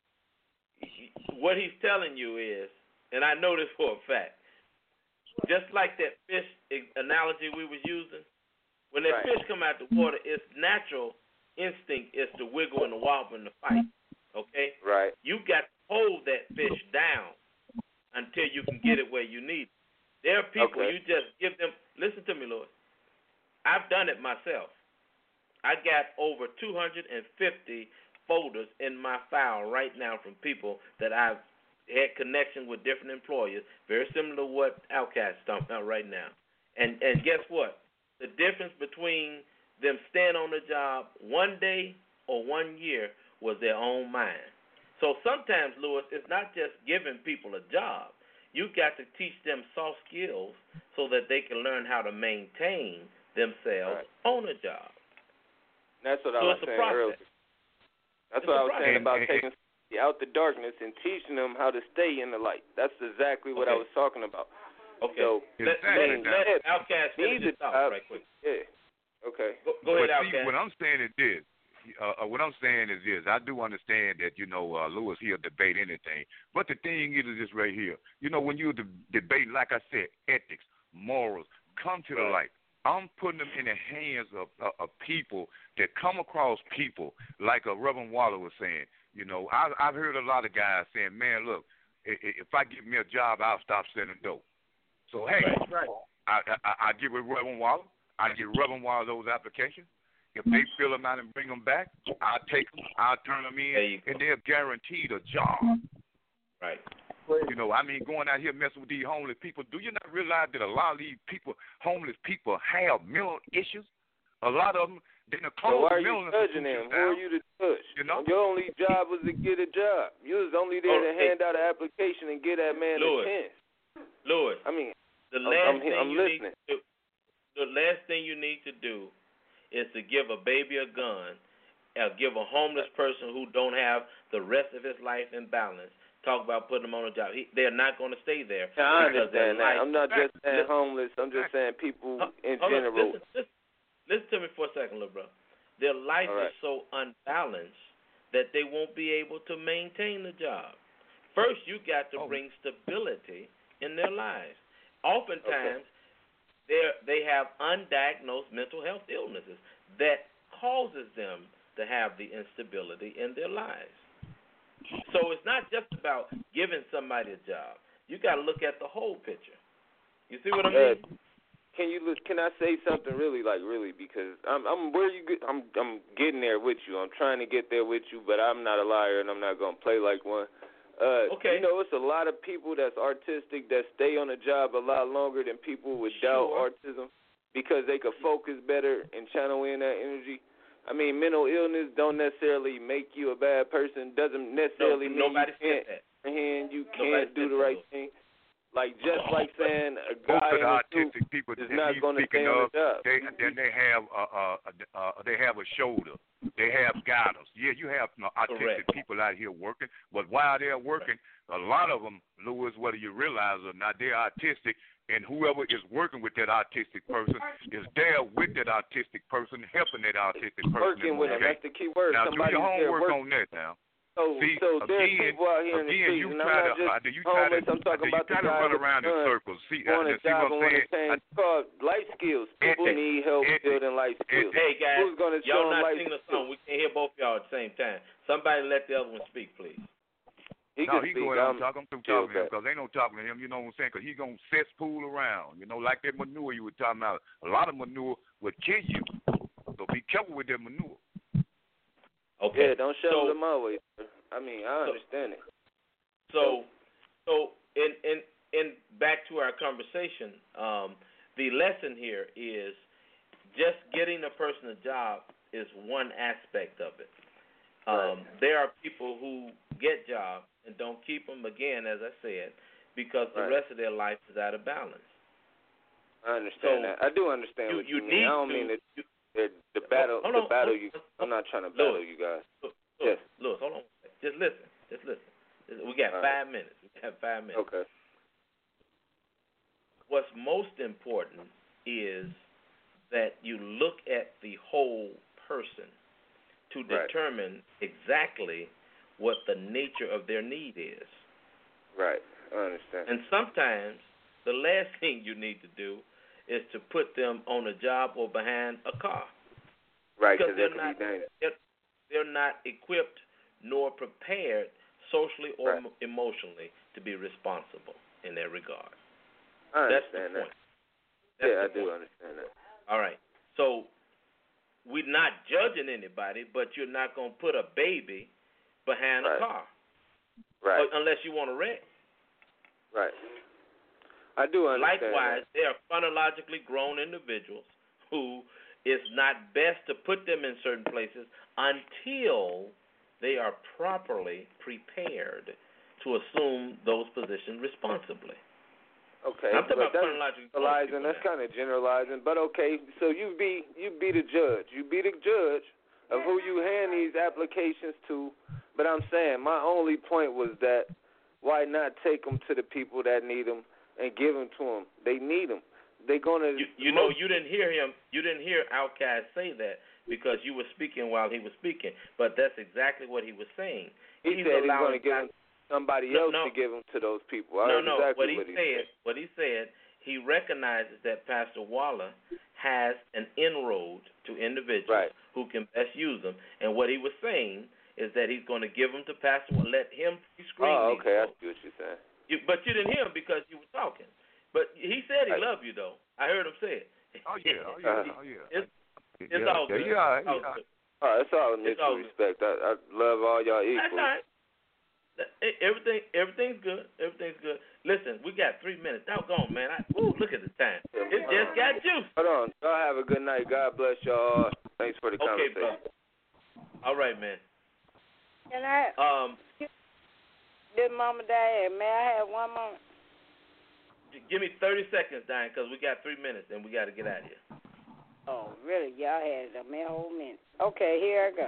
What he's telling you is, and I know this for a fact, just like that fish analogy we was using, When that right. fish come out the water, its natural instinct is to wiggle and to wobble and to fight. Okay? Right. You got to hold that fish down until you can get it where you need it. There are people okay. you just give them. Listen to me, Lord. I've done it myself. I got over two hundred fifty folders in my file right now from people that I've had connection with different employers, very similar to what Outcast is talking about right now. And and guess what? The difference between them staying on the job one day or one year was their own mind. So sometimes, Lewis, it's not just giving people a job. You got to teach them soft skills so that they can learn how to maintain themselves right. on a job. That's what so I was it's a saying process. earlier. That's it's what I was process. saying about and, taking and, out the darkness and teaching them how to stay in the light. That's exactly what okay. I was talking about. Okay. So, let, exactly. let, let Outcast finish his thought right quick. Yeah. Okay. Go, go ahead, but see, Outcast. what I'm saying is this. Uh, what I'm saying is this. I do understand that, you know, uh, Lewis, he'll debate anything. But the thing is, is this right here. You know, when you de- debate, like I said, ethics, morals, come to the light. I'm putting them in the hands of, of, of people that come across people, like uh, Reverend Waller was saying. You know, I, I've heard a lot of guys saying, man, look, if I get me a job, I'll stop selling dope. So, hey, right. I, I, I get with Reverend Waller. I get Reverend Waller those applications. If they fill them out and bring them back, I'll take them, I'll turn them in, and they're guaranteed a job. Right. You know, I mean, going out here messing with these homeless people, do you not realize that a lot of these people, homeless people, have mental issues? A lot of them, they're in a closed so why are mental you judging them? Who are you to judge? You know? Your only job was to get a job. You was only there oh, to hey. hand out an application and get that man Lewis. a chance. Lewis. I mean, the I'm, last I'm, thing I'm you listening. need to do, the last thing you need to do is to give a baby a gun, or give a homeless person who don't have the rest of his life in balance, talk about putting them on a job. He, they're not going to stay there. Yeah, I understand that. I'm not just saying listen, homeless. I'm just saying people uh, in hold general. On, listen, listen, listen to me for a second, little bro. Their life right. is so unbalanced that they won't be able to maintain the job. First, you got to oh. bring stability in their lives. Oftentimes, Okay. They're, they have undiagnosed mental health illnesses that causes them to have the instability in their lives. So it's not just about giving somebody a job. You got to look at the whole picture. You see what I mean? Uh, can you can I say something really, like really, because I'm I'm where you get, I'm I'm getting there with you. I'm trying to get there with you, but I'm not a liar and I'm not gonna play like one. Uh, okay. You know, it's a lot of people that's artistic that stay on a job a lot longer than people without sure. autism because they could focus better and channel in that energy. I mean, mental illness don't necessarily make you a bad person. Doesn't necessarily no, mean nobody you can't said that. comprehend, you Nobody can't do the that. right thing. Like just like saying a Most guy of the in a autistic suit people is that not he's going to stay speaking on of, the job. they then they have uh, uh, uh, they have a shoulder. They have guidance. Yeah, you have you know, autistic Correct. people out here working, but while they're working, a lot of them, Lewis, whether you realize or not, they're autistic, and whoever is working with that autistic person is there with that autistic person, helping that autistic person. Working with them, that's the key word. Now, Somebody's do your there homework working. on that now. So, See, so there's again, people out here in the again, streets, you and try I'm not to, just uh, do you try homeless. to, I'm talking do you about try the to guy run with around the in gun circles. See, on uh, a see job what and I'm want to saying? change. It's called life skills. People Ethics. need help Ethics. building life skills. Hey, guys, Who's going to show y'all them not life singing a skills? song. We can't hear both y'all at the same time. Somebody let the other one speak, please. He no, can he speak. go ahead I'm and talk. I'm through chill talking to him back. because ain't no talking to him. You know what I'm saying? Because he gonna cesspool around. You know, like that manure you were talking about. A lot of manure would kill you. So be careful with that manure. Okay. Yeah, don't shovel so, them my way. Sir. I mean, I understand it. So, so in in in back to our conversation, um, the lesson here is just getting a person a job is one aspect of it. Um, right. There are people who get jobs and don't keep them, again, as I said, because the right. rest of their life is out of balance. I understand so that. I do understand you, what you you need mean. I don't to, mean that you, the, the battle. hold the on, battle. hold You. on, I'm not trying to Louis, battle you guys. Louis, yes. Louis, hold on. Just listen. Just listen. We got All five right. minutes. We have five minutes. Okay. What's most important is that you look at the whole person to Right. determine exactly what the nature of their need is. Right. I understand. And sometimes the last thing you need to do is to put them on a job or behind a car. Right, because they're be not dangerous. they're, they're not equipped nor prepared socially or Right. em- emotionally to be responsible in that regard. I That's understand the that. point. That's yeah, the I do point. understand that. All right. So we're not judging anybody, but you're not going to put a baby behind right. a car. Right. Unless you want to wreck. Right. I do understand. Likewise, that. they are chronologically grown individuals who it's not best to put them in certain places until they are properly prepared to assume those positions responsibly. Okay, I'm talking but about that's chronologically. generalizing. That's kind of generalizing, but okay. So you be you be the judge. You be the judge of who you hand these applications to. But I'm saying my only point was that why not take them to the people that need them and give them to them? They need them. They're gonna. You, you know, you didn't hear him. You didn't hear Outkast say that because you were speaking while he was speaking. But that's exactly what he was saying. He he's said he's allowing going to give them somebody no, else no. to give them to those people. I no, heard no. exactly what he, what he said, said. what he said, he recognizes that Pastor Waller has an inroad to individuals right. who can best use them. And what he was saying is that he's going to give them to Pastor Waller, let him pre-screen Oh, these okay. I folks. see what you're saying. You, but you didn't hear him because you were talking. But he said he I, loved you, though. I heard him say it. Oh yeah, oh yeah, oh yeah. It's, it's yeah, all yeah, good. yeah, It's all yeah. good. All right, it's all It's all mutual respect. I, I love all y'all equally. That's all right. Everything, everything's good. Everything's good. Listen, we got three minutes. Doggone, man. I, ooh, look at the time. It just got juice. Hold on. Y'all have a good night. God bless y'all. Thanks for the Okay, conversation. brother. All right, man. Can I, Um, did Mama die? May I have one moment? give me thirty seconds, Diane, because we got three minutes and we got to get out of here. Oh, really? Y'all had a mere whole minute. Okay, here I go.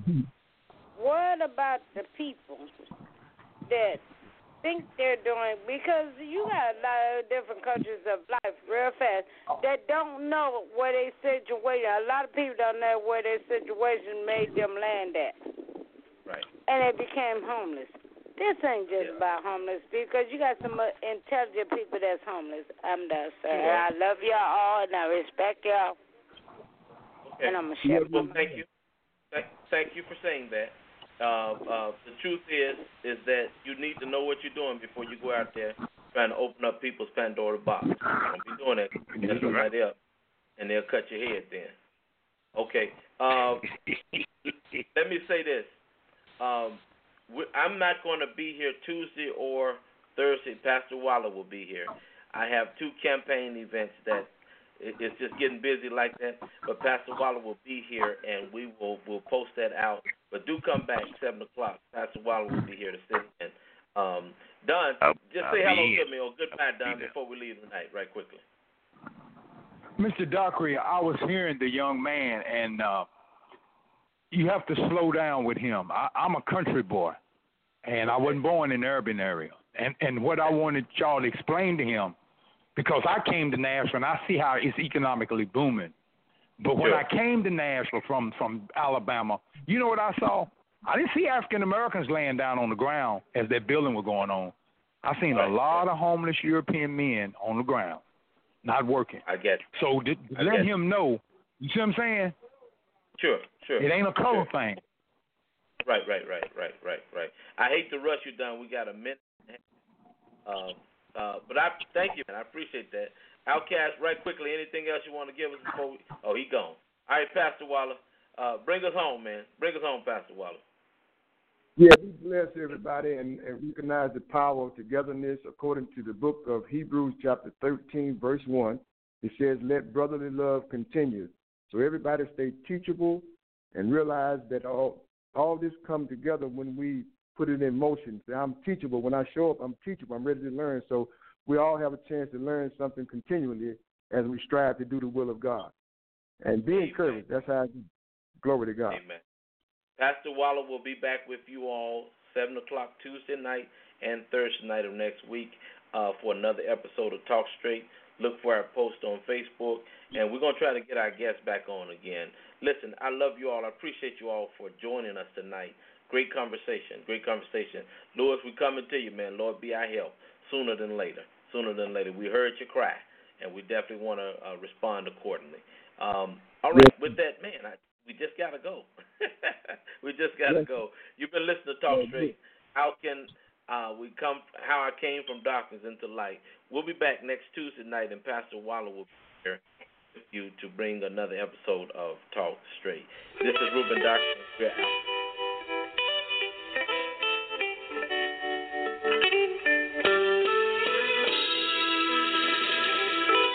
What about the people that think they're doing, because you got a lot of different countries of life real fast that don't know where their situation, a lot of people don't know where their situation made them land at. Right. And they became homeless. This ain't just yeah. about homeless, because you got some intelligent people that's homeless. I'm done, sir. Yeah. I love y'all all, and I respect y'all. Okay. And I'm a chef. Well, thank you. Thank, thank you for saying that. Uh, uh, the truth is, is that you need to know what you're doing before you go out there trying to open up people's Pandora box. Don't be doing that. Mess somebody up, and they'll cut your head then. Okay. Um, let me say this. Um, I'm not going to be here Tuesday or Thursday. Pastor Waller will be here. I have two campaign events that it's just getting busy like that. But Pastor Waller will be here, and we will will post that out. But do come back seven o'clock. Pastor Waller will be here to sit in. Um, Don, just say hello to me or goodbye, Don, before we leave tonight, right quickly. Mister Dockery, I was hearing the young man, and uh, you have to slow down with him. I, I'm a country boy, and I wasn't born in the urban area. And, and what I wanted y'all to explain to him, because I came to Nashville, and I see how it's economically booming. But when sure. I came to Nashville from, from Alabama, you know what I saw? I didn't see African-Americans laying down on the ground as that building was going on. I seen right. a lot of homeless European men on the ground, not working. I get it. So to, to I let get him know, you see what I'm saying? Sure, sure. It ain't a color sure. thing. Right, right, right, right, right, right. I hate to rush you, Don. We got a minute. Um, uh, but I thank you, man. I appreciate that. Outkast, right quickly, anything else you want to give us before we... Oh, he gone. All right, Pastor Waller, uh, bring us home, man. Bring us home, Pastor Waller. Yeah, be blessed, everybody, and, and recognize the power of togetherness according to the book of Hebrews chapter thirteen, verse one. It says, let brotherly love continue. So everybody stay teachable and realize that all all this come together when we put it in motion. So I'm teachable. When I show up, I'm teachable. I'm ready to learn. So we all have a chance to learn something continually as we strive to do the will of God. And be Amen. encouraged. That's how I do. Glory to God. Amen. Pastor Waller will be back with you all seven o'clock Tuesday night and Thursday night of next week uh, for another episode of Talk Straight. Look for our post on Facebook, and we're going to try to get our guests back on again. Listen, I love you all. I appreciate you all for joining us tonight. Great conversation, great conversation. Louis, we're coming to you, man. Lord, be our help sooner than later, sooner than later. We heard you cry, and we definitely want to uh, respond accordingly. Um, all right, with that, man, I, we just got to go. we just got to go. You've been listening to Talk Straight. How can uh, we come, how I came from darkness into light. We'll be back next Tuesday night, and Pastor Waller will be here with you to bring another episode of Talk Straight. This is Ruben Doctor. We're out.